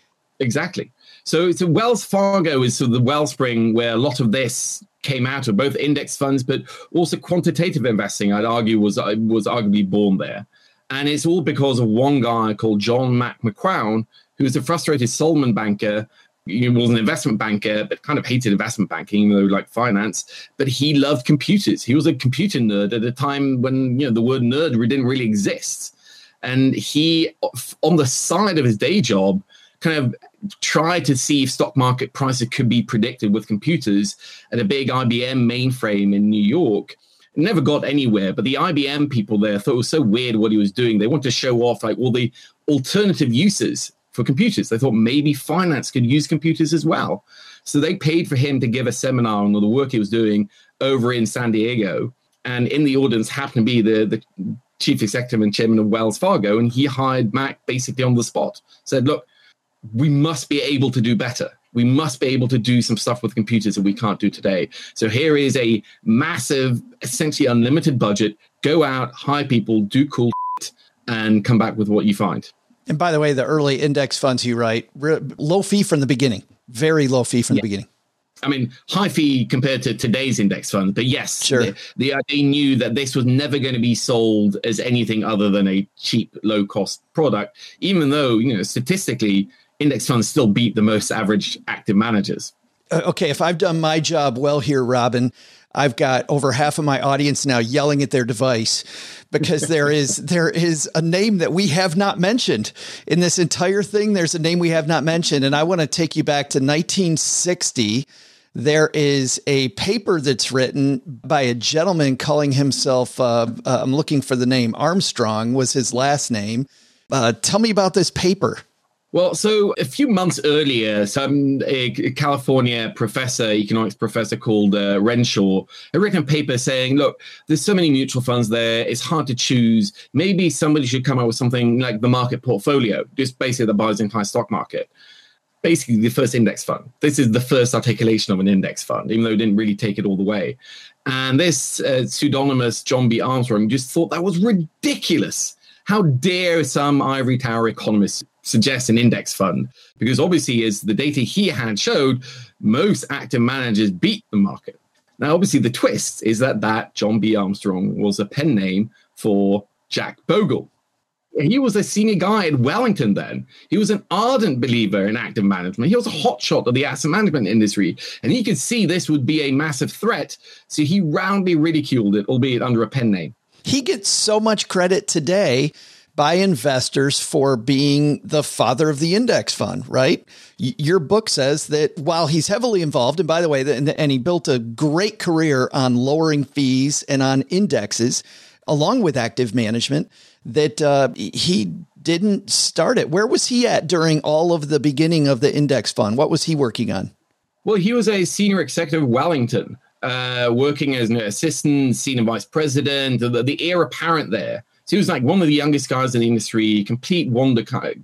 Exactly. So Wells Fargo is sort of the wellspring where a lot of this came out of, both index funds, but also quantitative investing, I'd argue, was arguably born there. And it's all because of one guy called John Mack McCown, who was a frustrated Solomon banker. He was an investment banker, but kind of hated investment banking, even though he liked finance. But he loved computers. He was a computer nerd at a time when the word nerd didn't really exist. And he, on the side of his day job, kind of tried to see if stock market prices could be predicted with computers at a big IBM mainframe in New York. It never got anywhere, but the IBM people there thought it was so weird what he was doing. They wanted to show off like all the alternative uses for computers. They thought maybe finance could use computers as well. So they paid for him to give a seminar on all the work he was doing over in San Diego. And in the audience happened to be the chief executive and chairman of Wells Fargo. And he hired Mac basically on the spot, said, look, we must be able to do better. We must be able to do some stuff with computers that we can't do today. So here is a massive, essentially unlimited budget. Go out, hire people, do cool shit, and come back with what you find. And by the way, the early index funds you write, low fee from the beginning, very low fee from the beginning. I mean, high fee compared to today's index funds, but yes, sure. They knew that this was never going to be sold as anything other than a cheap, low-cost product, even though, statistically, index funds still beat the most average active managers. Okay, if I've done my job well here, Robin, I've got over half of my audience now yelling at their device because there is a name that we have not mentioned in this entire thing. There's a name we have not mentioned, and I want to take you back to 1960. There is a paper that's written by a gentleman calling himself, I'm looking for the name, Armstrong was his last name. Tell me about this paper. Well, so a few months earlier, a California economics professor called Renshaw, had written a paper saying, look, there's so many mutual funds there, it's hard to choose. Maybe somebody should come up with something like the market portfolio, just basically that buys the entire stock market. Basically, the first index fund. This is the first articulation of an index fund, even though it didn't really take it all the way. And this pseudonymous John B. Armstrong just thought that was ridiculous. How dare some ivory tower economists suggest an index fund? Because obviously, as the data he had showed, most active managers beat the market. Now, obviously, the twist is that John B. Armstrong was a pen name for Jack Bogle. He was a senior guy at Wellington then. He was an ardent believer in active management. He was a hotshot of the asset management industry, and he could see this would be a massive threat. So he roundly ridiculed it, albeit under a pen name. He gets so much credit today by investors for being the father of the index fund, right? Your book says that while he's heavily involved, and by the way, and he built a great career on lowering fees and on indexes, along with active management, that he didn't start it. Where was he at during all of the beginning of the index fund? What was he working on? Well, he was a senior executive at Wellington, working as an assistant, senior vice president, the heir apparent there. So he was like one of the youngest guys in the industry, complete wonderkind,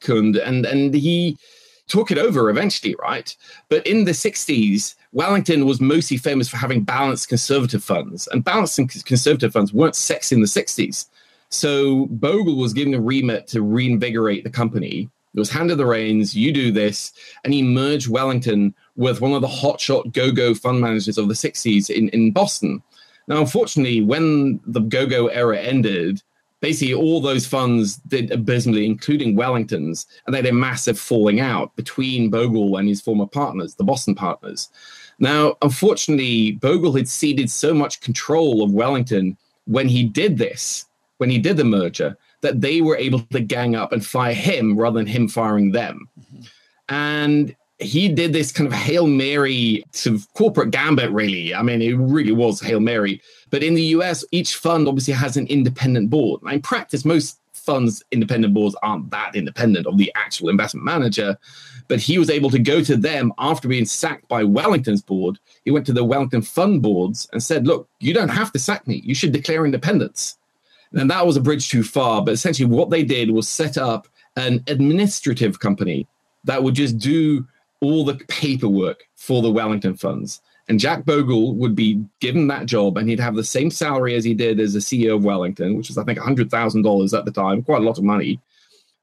and he took it over eventually, right? But in the 60s, Wellington was mostly famous for having balanced conservative funds, and balanced conservative funds weren't sexy in the 60s. So Bogle was given a remit to reinvigorate the company. It was handed the reins, you do this, and he merged Wellington with one of the hotshot go-go fund managers of the 60s in Boston. Now, unfortunately, when the go-go era ended, basically all those funds did abysmally, including Wellington's, and they had a massive falling out between Bogle and his former partners, the Boston partners. Now, unfortunately, Bogle had ceded so much control of Wellington when he did this, when he did the merger, that they were able to gang up and fire him rather than him firing them. Mm-hmm. And he did this kind of Hail Mary sort of corporate gambit, really. I mean, it really was Hail Mary. But in the US, each fund obviously has an independent board. In practice, most funds' independent boards aren't that independent of the actual investment manager. But he was able to go to them after being sacked by Wellington's board. He went to the Wellington fund boards and said, look, you don't have to sack me. You should declare independence. And that was a bridge too far. But essentially what they did was set up an administrative company that would just do all the paperwork for the Wellington funds. And Jack Bogle would be given that job, and he'd have the same salary as he did as the CEO of Wellington, which was, I think, $100,000 at the time, quite a lot of money.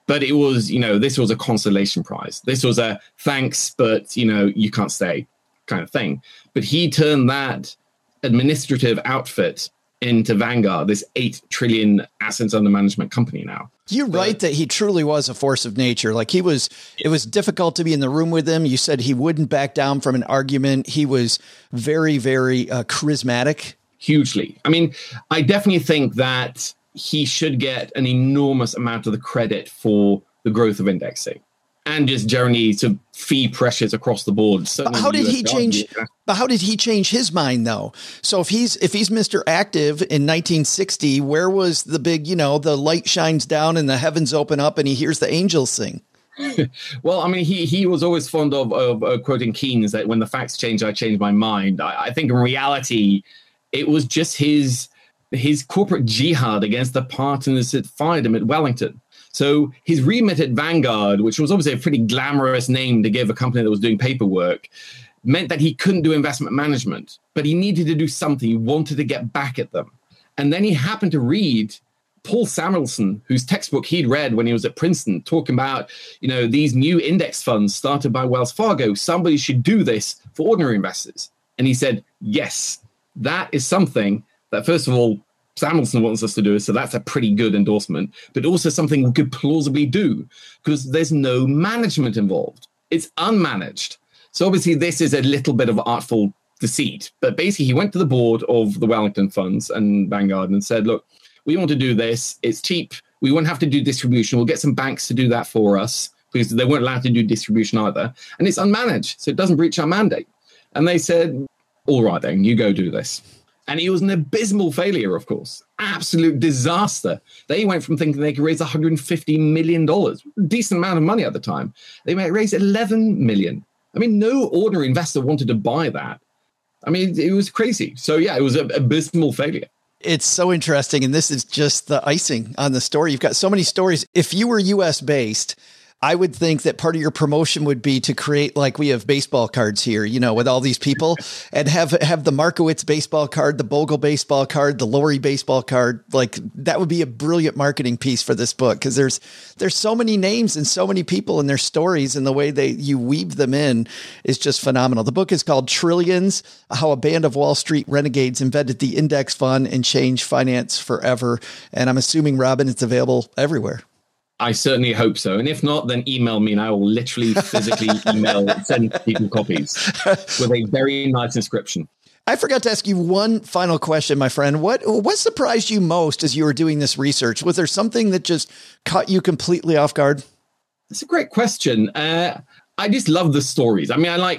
But it was, this was a consolation prize. This was a thanks, but, you can't stay kind of thing. But he turned that administrative outfit into Vanguard, this 8 trillion assets under management company now. You're right that he truly was a force of nature. Like it was difficult to be in the room with him. You said he wouldn't back down from an argument. He was very, very charismatic. Hugely. I mean, I definitely think that he should get an enormous amount of the credit for the growth of indexing and just generally to fee pressures across the board. But how did he change? But how did he change his mind though? So if he's Mr. Active in 1960, where was the big, the light shines down and the heavens open up and he hears the angels sing? Well, I mean, he was always fond of quoting Keynes that when the facts change, I change my mind. I think in reality, it was just his corporate jihad against the partners that fired him at Wellington. So his remit at Vanguard, which was obviously a pretty glamorous name to give a company that was doing paperwork, meant that he couldn't do investment management, but he needed to do something. He wanted to get back at them. And then he happened to read Paul Samuelson, whose textbook he'd read when he was at Princeton, talking about, these new index funds started by Wells Fargo. Somebody should do this for ordinary investors. And he said, yes, that is something that, first of all, Samuelson wants us to do, so that's a pretty good endorsement, but also something we could plausibly do because there's no management involved. It's unmanaged. So obviously this is a little bit of artful deceit, but basically he went to the board of the Wellington funds and Vanguard and said, look, we want to do this. It's cheap. We won't have to do distribution. We'll get some banks to do that for us because they weren't allowed to do distribution either. And it's unmanaged, so it doesn't breach our mandate. And they said, all right, then, you go do this. And it was an abysmal failure, of course. Absolute disaster. They went from thinking they could raise $150 million, a decent amount of money at the time. They might raise $11 million. I mean, no ordinary investor wanted to buy that. I mean, it was crazy. So, yeah, it was an abysmal failure. It's so interesting. And this is just the icing on the story. You've got so many stories. If you were US based, I would think that part of your promotion would be to create, like we have baseball cards here, with all these people and have the Markowitz baseball card, the Bogle baseball card, the Lowry baseball card. Like that would be a brilliant marketing piece for this book. Cause there's so many names and so many people and their stories and the way you weave them in is just phenomenal. The book is called Trillions: How a Band of Wall Street Renegades Invented the Index Fund and Changed Finance Forever. And I'm assuming, Robin, it's available everywhere. I certainly hope so. And if not, then email me and I will literally physically send people copies with a very nice inscription. I forgot to ask you one final question, my friend. What surprised you most as you were doing this research? Was there something that just caught you completely off guard? That's a great question. I just love the stories. I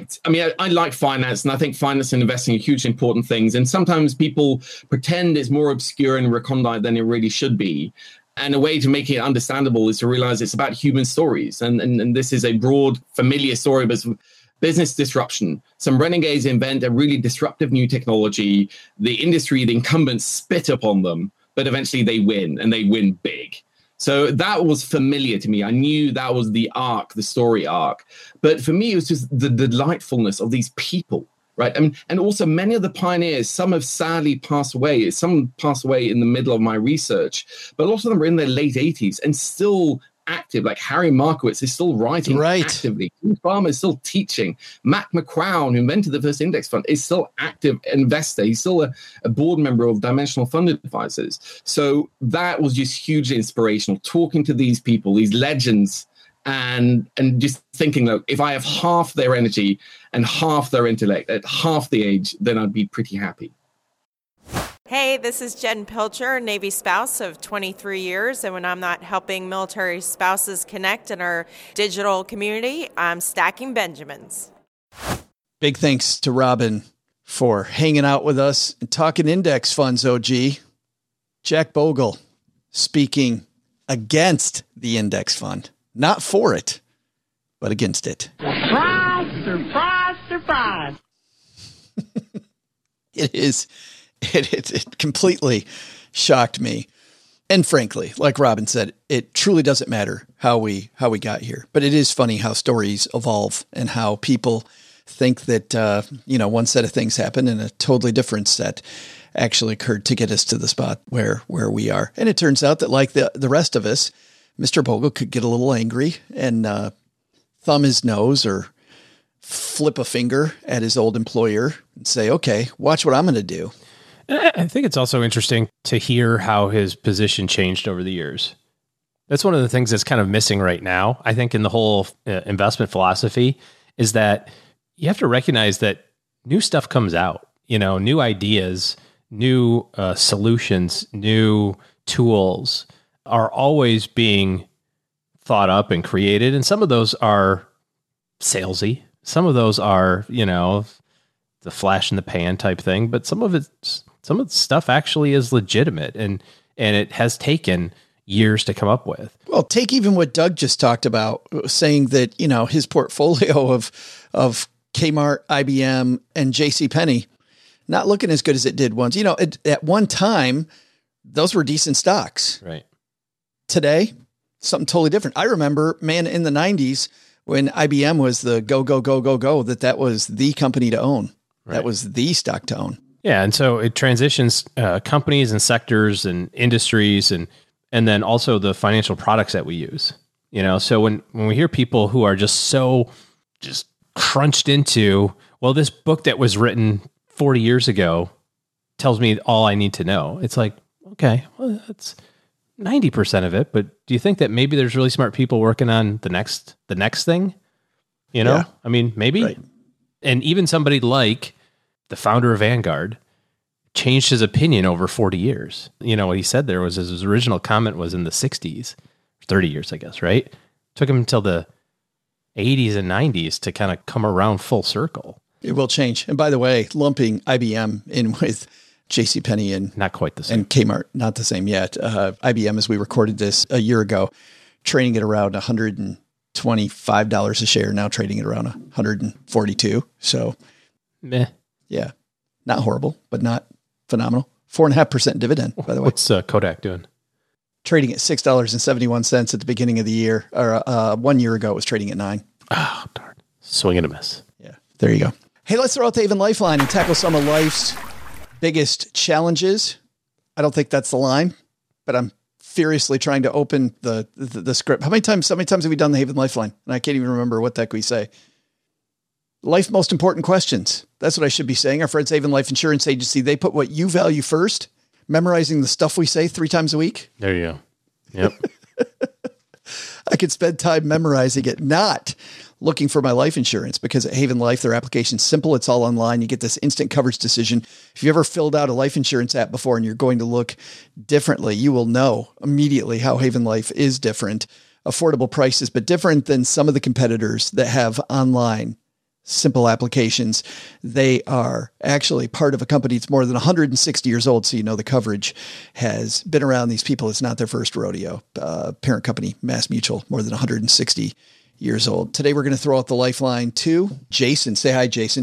like finance, and I think finance and investing are hugely important things. And sometimes people pretend it's more obscure and recondite than it really should be. And a way to make it understandable is to realize it's about human stories. And this is a broad, familiar story, but business disruption. Some renegades invent a really disruptive new technology. The industry, the incumbents spit upon them, but eventually they win, and they win big. So that was familiar to me. I knew that was the arc, the story arc. But for me, it was just the delightfulness of these people. Right. And also many of the pioneers, some have sadly passed away. Some passed away in the middle of my research, but a lot of them are in their late 80s and still active. Like Harry Markowitz is still writing actively. Keith Farmer is still teaching. Mac McCrown, who invented the first index fund, is still active investor. He's still a board member of Dimensional Fund Advisors. So that was just hugely inspirational, talking to these people, these legends, and just thinking, look, if I have half their energy and half their intellect at half the age, then I'd be pretty happy. Hey, this is Jen Pilcher, Navy spouse of 23 years. And when I'm not helping military spouses connect in our digital community, I'm stacking Benjamins. Big thanks to Robin for hanging out with us and talking index funds, OG. Jack Bogle speaking against the index fund. Not for it, but against it. Surprise, surprise, surprise. It completely shocked me. And frankly, like Robin said, it truly doesn't matter how we got here. But it is funny how stories evolve and how people think that, one set of things happen and a totally different set actually occurred to get us to the spot where we are. And it turns out that like the rest of us, Mr. Bogle could get a little angry and thumb his nose or flip a finger at his old employer and say, okay, watch what I'm going to do. I think it's also interesting to hear how his position changed over the years. That's one of the things that's kind of missing right now, I think, in the whole investment philosophy, is that you have to recognize that new stuff comes out, new ideas, new solutions, new tools are always being thought up and created. And some of those are salesy. Some of those are, the flash in the pan type thing, but some of the stuff actually is legitimate and it has taken years to come up with. Well, take even what Doug just talked about, saying that, his portfolio of Kmart, IBM, and JCPenney not looking as good as it did once. At one time, those were decent stocks. Right. Today, something totally different. I remember, man, in the 90s when IBM was the go, that was the company to own. Right. That was the stock to own. Yeah. And so it transitions companies and sectors and industries and then also the financial products that we use. So when we hear people who are just crunched into, well, this book that was written 40 years ago tells me all I need to know. It's like, okay, well, that's 90% of it. But do you think that maybe there's really smart people working on the next thing? Yeah. I mean, maybe. Right. And even somebody like the founder of Vanguard changed his opinion over 40 years. What he said there was his original comment was in the 60s, 30 years, I guess, right? Took him until the 80s and 90s to kind of come around full circle. It will change. And by the way, lumping IBM in with JCPenney and not quite the same. And Kmart, not the same yet. IBM, as we recorded this a year ago, trading at around $125 a share, now trading at around $142. So, meh. Yeah, not horrible, but not phenomenal. 4.5% dividend, by the way. What's Kodak doing? Trading at $6.71 at the beginning of the year, or 1 year ago, it was trading at $9. Oh, darn. Swing and a miss. Yeah, there you go. Hey, let's throw out the Haven Lifeline and tackle some of life's biggest challenges. I don't think that's the line, but I'm furiously trying to open the script. How many times have we done the Haven Lifeline? And I can't even remember what the heck we say. Life most important questions. That's what I should be saying. Our friends Haven Life Insurance Agency, they put what you value first, memorizing the stuff we say 3 times a week. There you go. Yep. I could spend time memorizing it, not looking for my life insurance, because at Haven Life, their application's simple. It's all online. You get this instant coverage decision. If you ever filled out a life insurance app before and you're going to look differently, you will know immediately how Haven Life is different. Affordable prices, but different than some of the competitors that have online simple applications. They are actually part of a company that's more than 160 years old. So, the coverage has been around these people. It's not their first rodeo. Parent company, Mass Mutual, more than 160 years old. Today, we're going to throw out the lifeline to Jason. Say hi, Jason.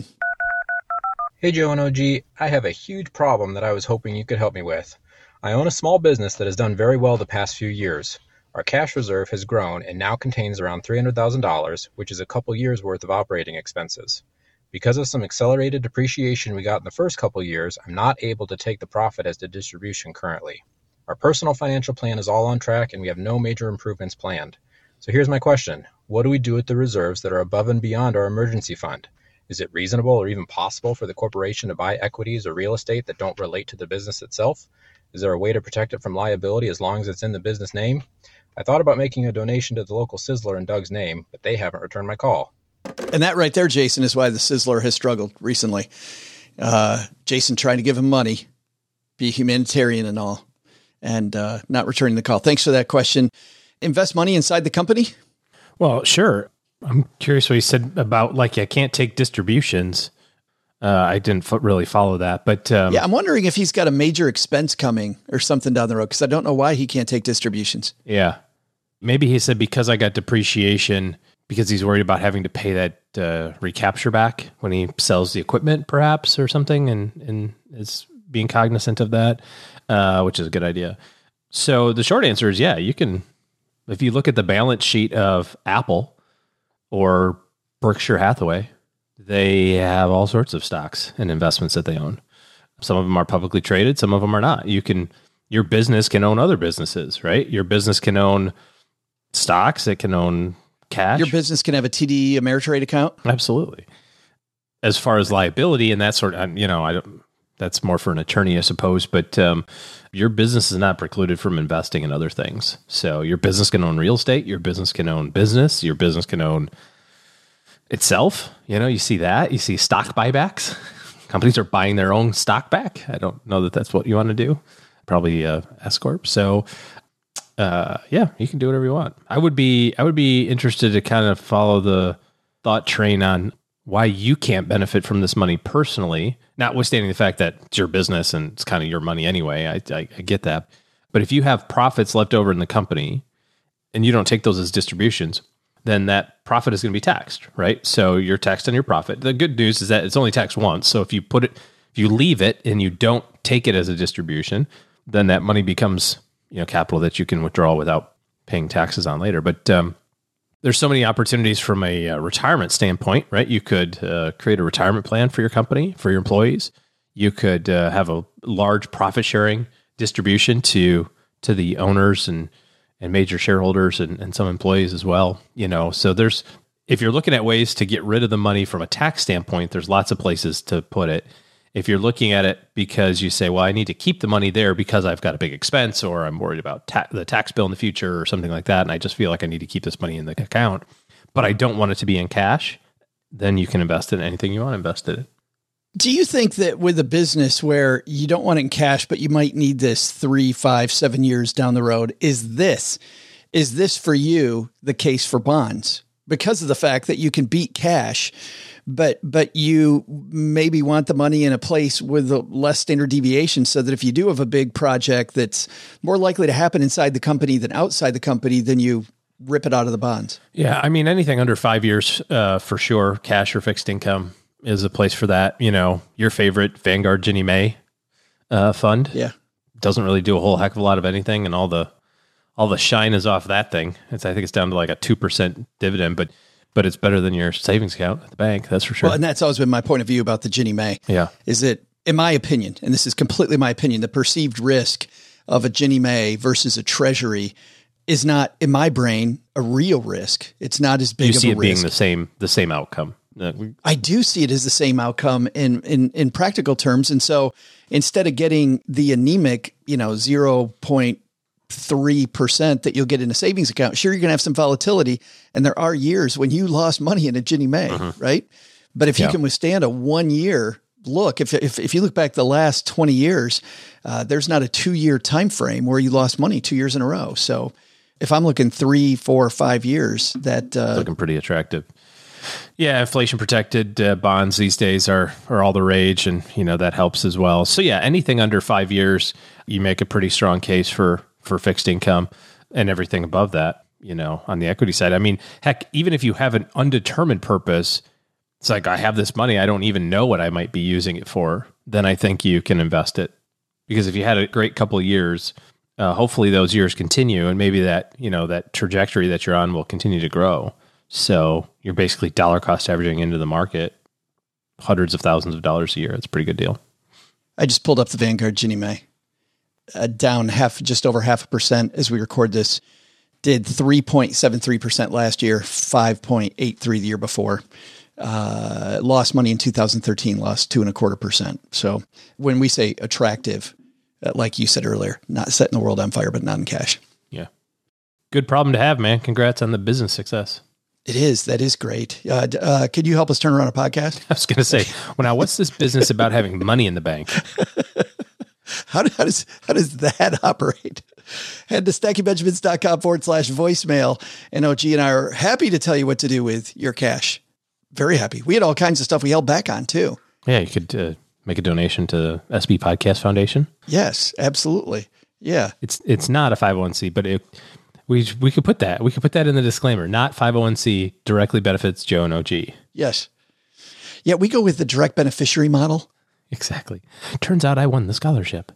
Hey, Joe and OG. I have a huge problem that I was hoping you could help me with. I own a small business that has done very well the past few years. Our cash reserve has grown and now contains around $300,000, which is a couple years' worth of operating expenses. Because of some accelerated depreciation we got in the first couple years, I'm not able to take the profit as the distribution currently. Our personal financial plan is all on track and we have no major improvements planned. So here's my question. What do we do with the reserves that are above and beyond our emergency fund? Is it reasonable or even possible for the corporation to buy equities or real estate that don't relate to the business itself? Is there a way to protect it from liability as long as it's in the business name? I thought about making a donation to the local Sizzler in Doug's name, but they haven't returned my call. And that right there, Jason, is why the Sizzler has struggled recently. Jason trying to give him money, be humanitarian and all, and not returning the call. Thanks for that question. Invest money inside the company? Well, sure. I'm curious what you said about, I can't take distributions. I didn't really follow that, but yeah, I'm wondering if he's got a major expense coming or something down the road, because I don't know why he can't take distributions. Yeah. Maybe he said because I got depreciation, because he's worried about having to pay that recapture back when he sells the equipment, perhaps, or something, and is being cognizant of that, which is a good idea. So the short answer is, yeah, you can, if you look at the balance sheet of Apple or Berkshire Hathaway, they have all sorts of stocks and investments that they own. Some of them are publicly traded, some of them are not. Your business can own other businesses, right? Your business can own stocks. It can own cash. Your business can have a TD Ameritrade account. Absolutely. As far as liability and that sort of, I don't. That's more for an attorney, I suppose. But your business is not precluded from investing in other things. So your business can own real estate. Your business can own business. Your business can own itself. You see that. You see stock buybacks. Companies are buying their own stock back. I don't know that that's what you want to do. Probably S Corp. So you can do whatever you want. I would be interested to kind of follow the thought train on why you can't benefit from this money personally, notwithstanding the fact that it's your business and it's kind of your money anyway. I get that. But if you have profits left over in the company and you don't take those as distributions, then that profit is going to be taxed, right? So you're taxed on your profit. The good news is that it's only taxed once. So if you leave it and you don't take it as a distribution, then that money becomes, capital that you can withdraw without paying taxes on later. But there's so many opportunities from a retirement standpoint, right? You could create a retirement plan for your company, for your employees. You could have a large profit sharing distribution to the owners and major shareholders and some employees as well. So if you're looking at ways to get rid of the money from a tax standpoint, there's lots of places to put it. If you're looking at it because you say, well, I need to keep the money there because I've got a big expense, or I'm worried about the tax bill in the future or something like that, and I just feel like I need to keep this money in the account, but I don't want it to be in cash, then you can invest in anything you want to invest in it. Do you think that with a business where you don't want it in cash, but you might need this 3, 5, 7 years down the road, is this for you the case for bonds? Because of the fact that you can beat cash, but you maybe want the money in a place with a less standard deviation, so that if you do have a big project that's more likely to happen inside the company than outside the company, then you rip it out of the bonds. Yeah. I mean, anything under 5 years, for sure, cash or fixed income is a place for that. Your favorite Vanguard Ginnie Mae fund. Yeah. Doesn't really do a whole heck of a lot of anything, and all the shine is off that thing. I think it's down to like a 2% dividend, but it's better than your savings account at the bank. That's for sure. Well, and that's always been my point of view about the Ginnie Mae. Yeah. Is that, in my opinion, and this is completely my opinion, the perceived risk of a Ginnie Mae versus a treasury is not, in my brain, a real risk. It's not as big of a risk. You see it being the same outcome. I do see it as the same outcome in practical terms. And so instead of getting the anemic, 0.3% that you'll get in a savings account, sure, you're going to have some volatility. And there are years when you lost money in a Ginnie Mae, right? But if you can withstand a 1 year look, if you look back the last 20 years, there's not a 2-year time frame where you lost money 2 years in a row. So if I'm looking 3, 4, 5 years, that looking pretty attractive. Yeah, inflation protected bonds these days are all the rage, and that helps as well. So yeah, anything under 5 years, you make a pretty strong case for fixed income, and everything above that, on the equity side. I mean, heck, even if you have an undetermined purpose, it's like, I have this money, I don't even know what I might be using it for, then I think you can invest it. Because if you had a great couple of years, hopefully those years continue, and maybe that, that trajectory that you're on will continue to grow. So you're basically dollar cost averaging into the market hundreds of thousands of dollars a year. It's a pretty good deal. I just pulled up the Vanguard Ginnie Mae, down just over 0.5% as we record this. Did 3.73% last year, 5.83% the year before. Lost money in 2013, lost 2.25%. So when we say attractive, like you said earlier, not setting the world on fire, but not in cash. Yeah. Good problem to have, man. Congrats on the business success. It is. That is great. Could you help us turn around a podcast? I was going to say, well, now what's this business about having money in the bank? How does that operate? Head to stackingbenjamins.com/voicemail. And OG and I are happy to tell you what to do with your cash. Very happy. We had all kinds of stuff we held back on too. Yeah, you could make a donation to SB Podcast Foundation. Yes, absolutely. Yeah. It's not a 501c, but we could put that. We could put that in the disclaimer. Not 501c, directly benefits Joe and OG. Yes. Yeah, we go with the direct beneficiary model. Exactly. Turns out I won the scholarship.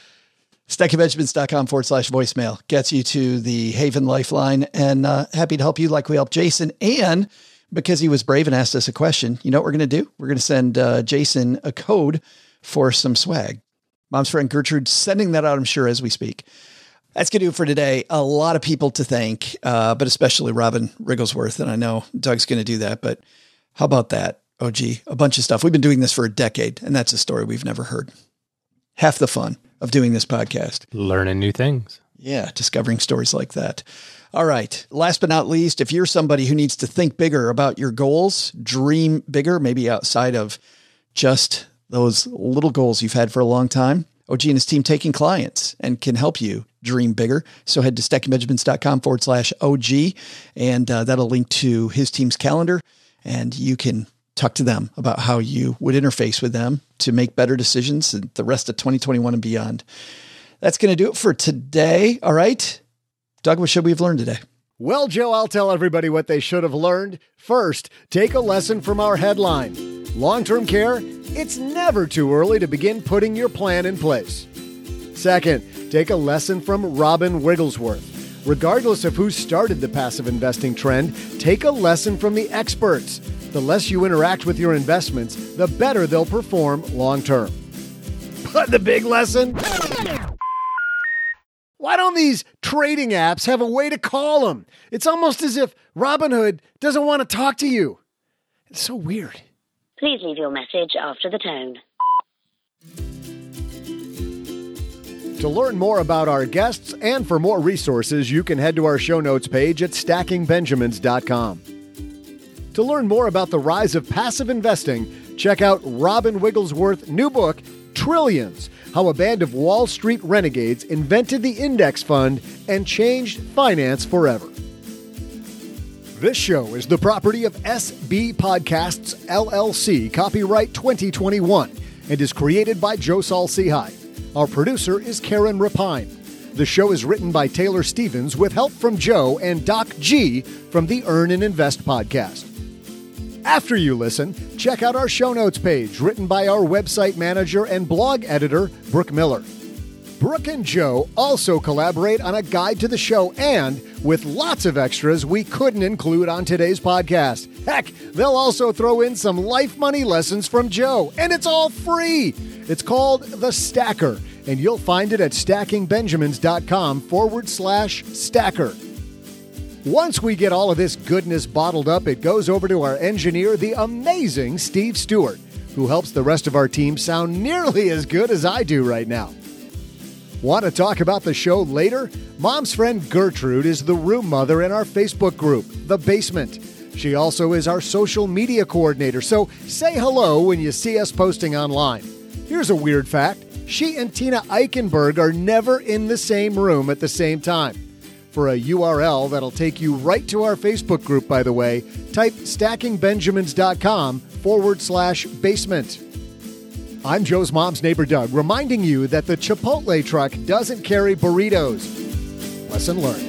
StackingBenjamins.com/voicemail gets you to the Haven Lifeline, and happy to help you like we helped Jason. And because he was brave and asked us a question, you know what we're going to do? We're going to send Jason a code for some swag. Mom's friend Gertrude sending that out, I'm sure, as we speak. That's going to do it for today. A lot of people to thank, but especially Robin Rigglesworth. And I know Doug's going to do that, but how about that, OG? A bunch of stuff. We've been doing this for a decade, and that's a story we've never heard. Half the fun of doing this podcast. Learning new things. Yeah, discovering stories like that. All right. Last but not least, if you're somebody who needs to think bigger about your goals, dream bigger, maybe outside of just those little goals you've had for a long time, OG and his team taking clients and can help you dream bigger. So head to stackingbenjamins.com/OG, and that'll link to his team's calendar, and you can talk to them about how you would interface with them to make better decisions in the rest of 2021 and beyond. That's going to do it for today. All right. Doug, what should we have learned today? Well, Joe, I'll tell everybody what they should have learned. First, take a lesson from our headline. Long-term care, it's never too early to begin putting your plan in place. Second, take a lesson from Robin Wigglesworth. Regardless of who started the passive investing trend, take a lesson from the experts. The less you interact with your investments, the better they'll perform long-term. But the big lesson? Why don't these trading apps have a way to call them? It's almost as if Robinhood doesn't want to talk to you. It's so weird. Please leave your message after the tone. To learn more about our guests and for more resources, you can head to our show notes page at stackingbenjamins.com. To learn more about the rise of passive investing, check out Robin Wigglesworth's new book, Trillions: How a Band of Wall Street Renegades Invented the Index Fund and Changed Finance Forever. This show is the property of SB Podcasts, LLC, copyright 2021, and is created by Joe Saul-Sehy. Our producer is Karen Rapine. The show is written by Taylor Stevens with help from Joe and Doc G from the Earn and Invest podcast. After you listen, check out our show notes page written by our website manager and blog editor, Brooke Miller. Brooke and Joe also collaborate on a guide to the show and with lots of extras we couldn't include on today's podcast. Heck, they'll also throw in some life money lessons from Joe, and it's all free. It's called The Stacker, and you'll find it at stackingbenjamins.com/stacker. Once we get all of this goodness bottled up, it goes over to our engineer, the amazing Steve Stewart, who helps the rest of our team sound nearly as good as I do right now. Want to talk about the show later? Mom's friend Gertrude is the room mother in our Facebook group, The Basement. She also is our social media coordinator, so say hello when you see us posting online. Here's a weird fact. She and Tina Eichenberg are never in the same room at the same time. For a URL that'll take you right to our Facebook group, by the way, type stackingbenjamins.com/basement. I'm Joe's mom's neighbor, Doug, reminding you that the Chipotle truck doesn't carry burritos. Lesson learned.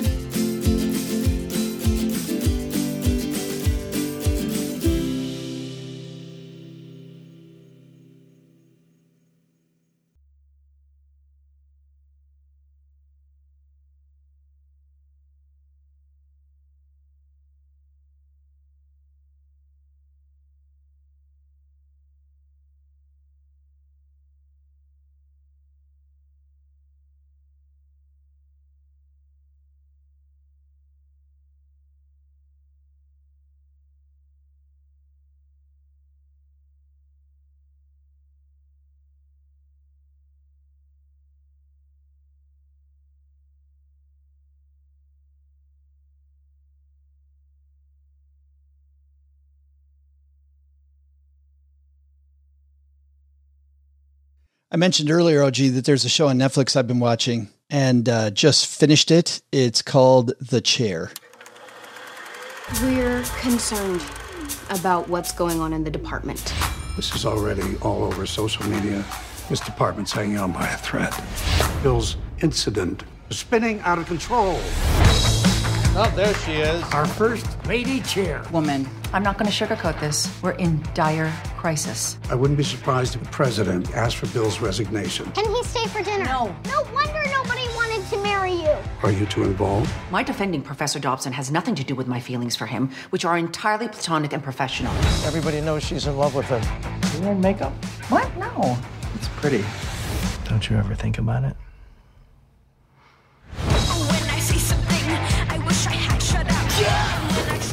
I mentioned earlier, OG, that there's a show on Netflix I've been watching and just finished it. It's called The Chair. We're concerned about what's going on in the department. This is already all over social media. This department's hanging on by a thread. Bill's incident is spinning out of control. Oh, there she is. Our first lady chairwoman. I'm not going to sugarcoat this. We're in dire crisis. I wouldn't be surprised if the president asked for Bill's resignation. Can he stay for dinner? No. No wonder nobody wanted to marry you. Are you two involved? My defending Professor Dobson has nothing to do with my feelings for him, which are entirely platonic and professional. Everybody knows she's in love with him. You wearing makeup? What? No. It's pretty. Don't you ever think about it?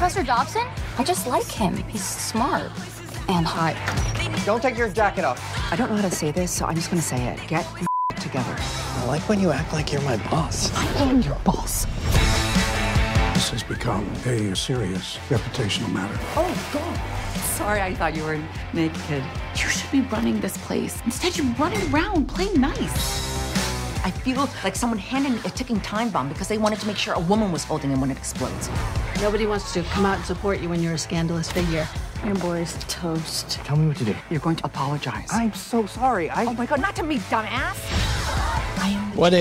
Professor Dobson? I just like him. He's smart and hot. Don't take your jacket off. I don't know how to say this, so I'm just going to say it. Get your together. I like when you act like you're my boss. I am your boss. This has become a serious reputational matter. Oh, God. Sorry, I thought you were naked. You should be running this place. Instead, you're running around playing nice. I feel like someone handed me a ticking time bomb because they wanted to make sure a woman was holding him when it explodes. Nobody wants to come out and support you when you're a scandalous figure. Your boy's toast. Tell me what to do. You're going to apologize. I'm so sorry. Oh my God, not to me, dumbass. What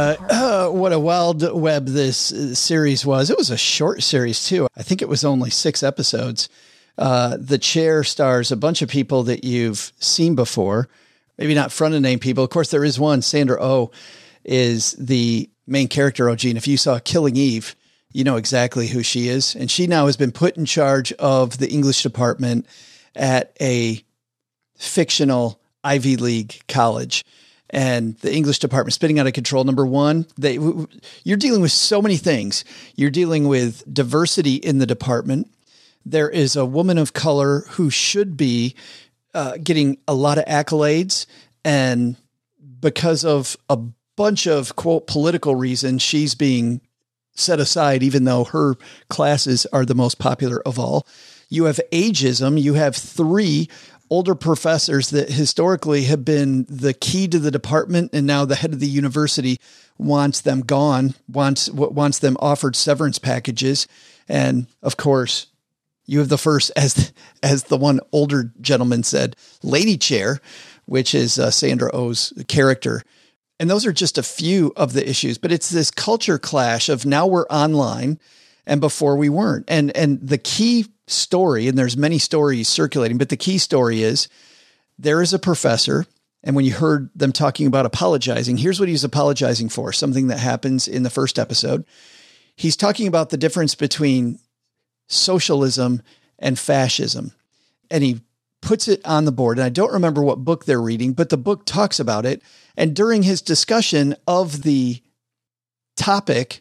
a wild web this series was. It was a short series too. I think it was only 6 episodes. The Chair stars a bunch of people that you've seen before. Maybe not front of name people. Of course, there is one. Sandra Oh is the main character, OG. And if you saw Killing Eve, you know exactly who she is. And she now has been put in charge of the English department at a fictional Ivy League college. And the English department spinning out of control. Number one, you're dealing with so many things. You're dealing with diversity in the department. There is a woman of color who should be getting a lot of accolades, and because of a bunch of quote political reasons, she's being set aside, even though her classes are the most popular of all. You have ageism. You have 3 older professors that historically have been the key to the department, and now the head of the university wants them gone, wants them offered severance packages, and of course, you have the first, as the one older gentleman said, lady chair, which is Sandra Oh's character. And those are just a few of the issues, but it's this culture clash of now we're online and before we weren't. And the key story, and there's many stories circulating, but the key story is there is a professor. And when you heard them talking about apologizing, here's what he's apologizing for, something that happens in the first episode. He's talking about the difference between socialism and fascism. And he puts it on the board. And I don't remember what book they're reading, but the book talks about it. And during his discussion of the topic,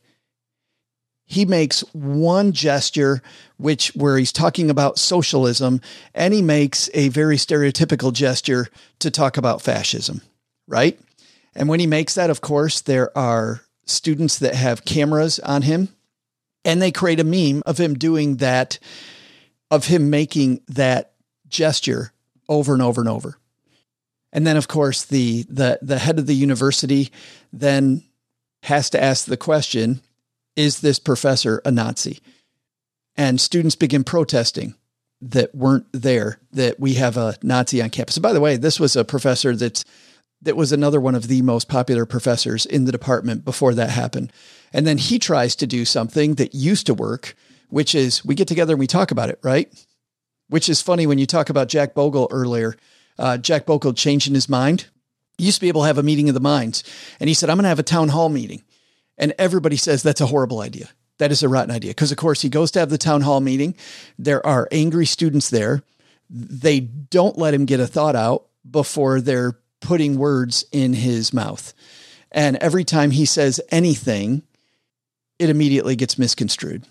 he makes one gesture, where he's talking about socialism, and he makes a very stereotypical gesture to talk about fascism, right? And when he makes that, of course, there are students that have cameras on him, and they create a meme of him doing that, of him making that gesture over and over and over. And then, of course, the head of the university then has to ask the question, is this professor a Nazi? And students begin protesting that weren't there, that we have a Nazi on campus. And by the way, this was a professor that was another one of the most popular professors in the department before that happened. And then he tries to do something that used to work, which is we get together and we talk about it, right? Which is funny when you talk about Jack Bogle earlier. Jack Bogle changing his mind. He used to be able to have a meeting of the minds. And he said, I'm going to have a town hall meeting. And everybody says that's a horrible idea. That is a rotten idea. Because, of course, he goes to have the town hall meeting. There are angry students there. They don't let him get a thought out before they're putting words in his mouth. And every time he says anything, it immediately gets misconstrued.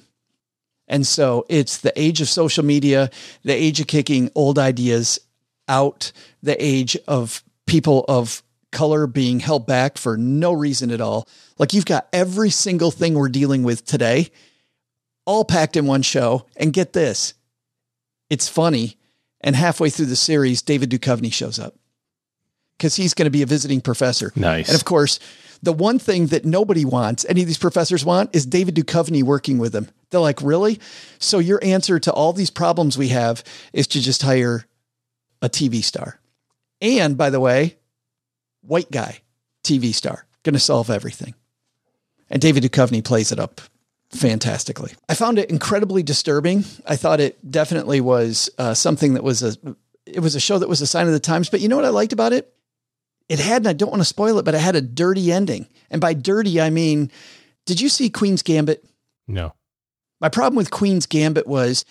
And so it's the age of social media, the age of kicking old ideas out, the age of people of color being held back for no reason at all. Like you've got every single thing we're dealing with today, all packed in one show. And get this, it's funny. And halfway through the series, David Duchovny shows up because he's going to be a visiting professor. Nice. And of course, the one thing that nobody wants, any of these professors want, is David Duchovny working with them. They're like, really? So your answer to all these problems we have is to just hire a TV star. And by the way, white guy, TV star, going to solve everything. And David Duchovny plays it up fantastically. I found it incredibly disturbing. I thought it definitely was something that was a show that was a sign of the times. But you know what I liked about it? It had, and I don't want to spoil it, but it had a dirty ending. And by dirty, I mean, did you see Queen's Gambit? No. My problem with Queen's Gambit was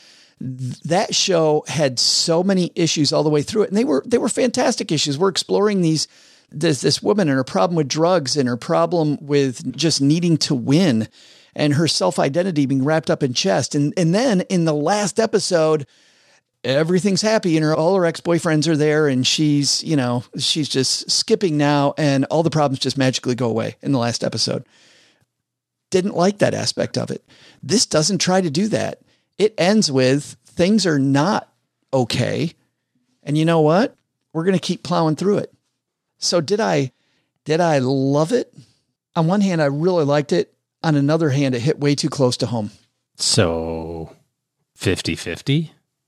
that show had so many issues all the way through it. And they were fantastic issues. We're exploring this woman and her problem with drugs and her problem with just needing to win. and her self-identity being wrapped up in chess. And then in the last episode, everything's happy and all her ex-boyfriends are there and she's just skipping now and all the problems just magically go away in the last episode. Didn't like that aspect of it. This doesn't try to do that. It ends with things are not okay. And you know what? We're going to keep plowing through it. So did I love it? On one hand, I really liked it. On another hand, it hit way too close to home. So 50-50?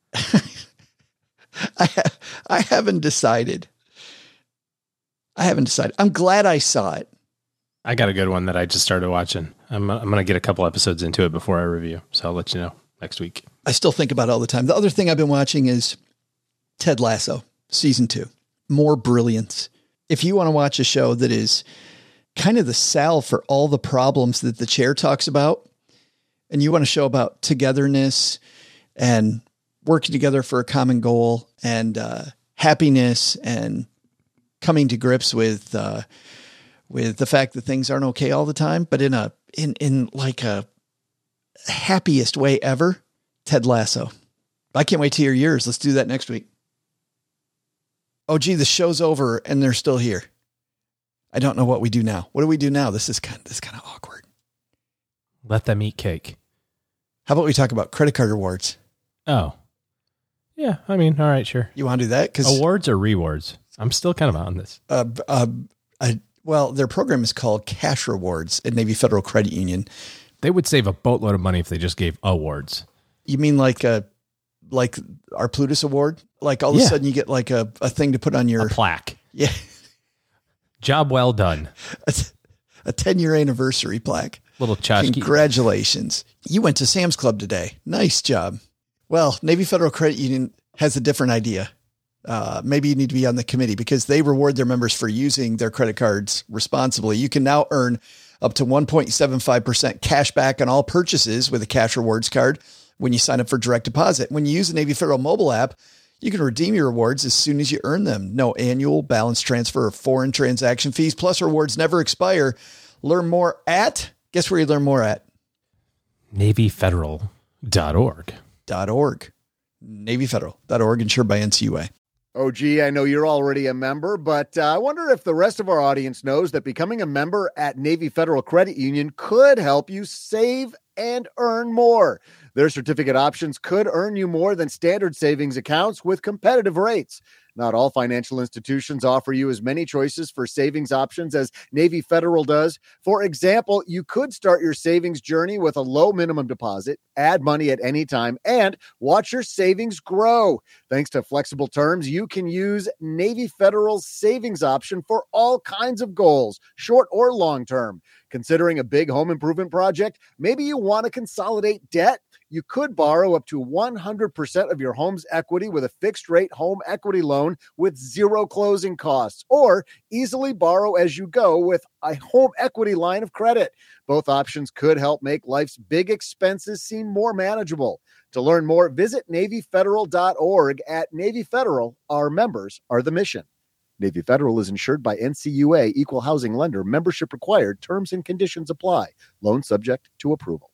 I haven't decided. I'm glad I saw it. I got a good one that I just started watching. I'm going to get a couple episodes into it before I review. So I'll let you know next week. I still think about it all the time. The other thing I've been watching is Ted Lasso, season 2. More brilliance. If you want to watch a show that is kind of the salve for all the problems that The Chair talks about, and you want a show about togetherness and working together for a common goal and happiness and coming to grips with the fact that things aren't okay all the time, but in like a happiest way ever, Ted Lasso. I can't wait to hear yours. Let's do that next week. Oh, gee, the show's over and they're still here. I don't know what we do now. What do we do now? This is kind of awkward. Let them eat cake. How about we talk about credit card rewards? Oh, yeah. I mean, all right, sure. You want to do that? 'Cause awards or rewards? I'm still kind of on this. Well, their program is called Cash Rewards at Navy Federal Credit Union. They would save a boatload of money if they just gave awards. You mean like our Plutus Award? Like all of a sudden you get like a thing to put on your... A plaque. Yeah. Job well done. A 10-year anniversary plaque. Little tchotchke. Congratulations. You went to Sam's Club today. Nice job. Well, Navy Federal Credit Union has a different idea. Maybe you need to be on the committee because they reward their members for using their credit cards responsibly. You can now earn up to 1.75% cash back on all purchases with a Cash Rewards card when you sign up for direct deposit. When you use the Navy Federal mobile app, you can redeem your rewards as soon as you earn them. No annual balance transfer or foreign transaction fees, plus rewards never expire. Learn more at, guess where you learn more at? NavyFederal.org. NavyFederal.org, insured by NCUA. Oh, gee, I know you're already a member, but I wonder if the rest of our audience knows that becoming a member at Navy Federal Credit Union could help you save and earn more. Their certificate options could earn you more than standard savings accounts with competitive rates. Not all financial institutions offer you as many choices for savings options as Navy Federal does. For example, you could start your savings journey with a low minimum deposit, add money at any time, and watch your savings grow. Thanks to flexible terms, you can use Navy Federal's savings option for all kinds of goals, short or long term. Considering a big home improvement project, maybe you want to consolidate debt. You could borrow up to 100% of your home's equity with a fixed-rate home equity loan with zero closing costs, or easily borrow as you go with a home equity line of credit. Both options could help make life's big expenses seem more manageable. To learn more, visit NavyFederal.org. At Navy Federal, our members are the mission. Navy Federal is insured by NCUA, Equal Housing Lender. Membership required. Terms and conditions apply. Loan subject to approval.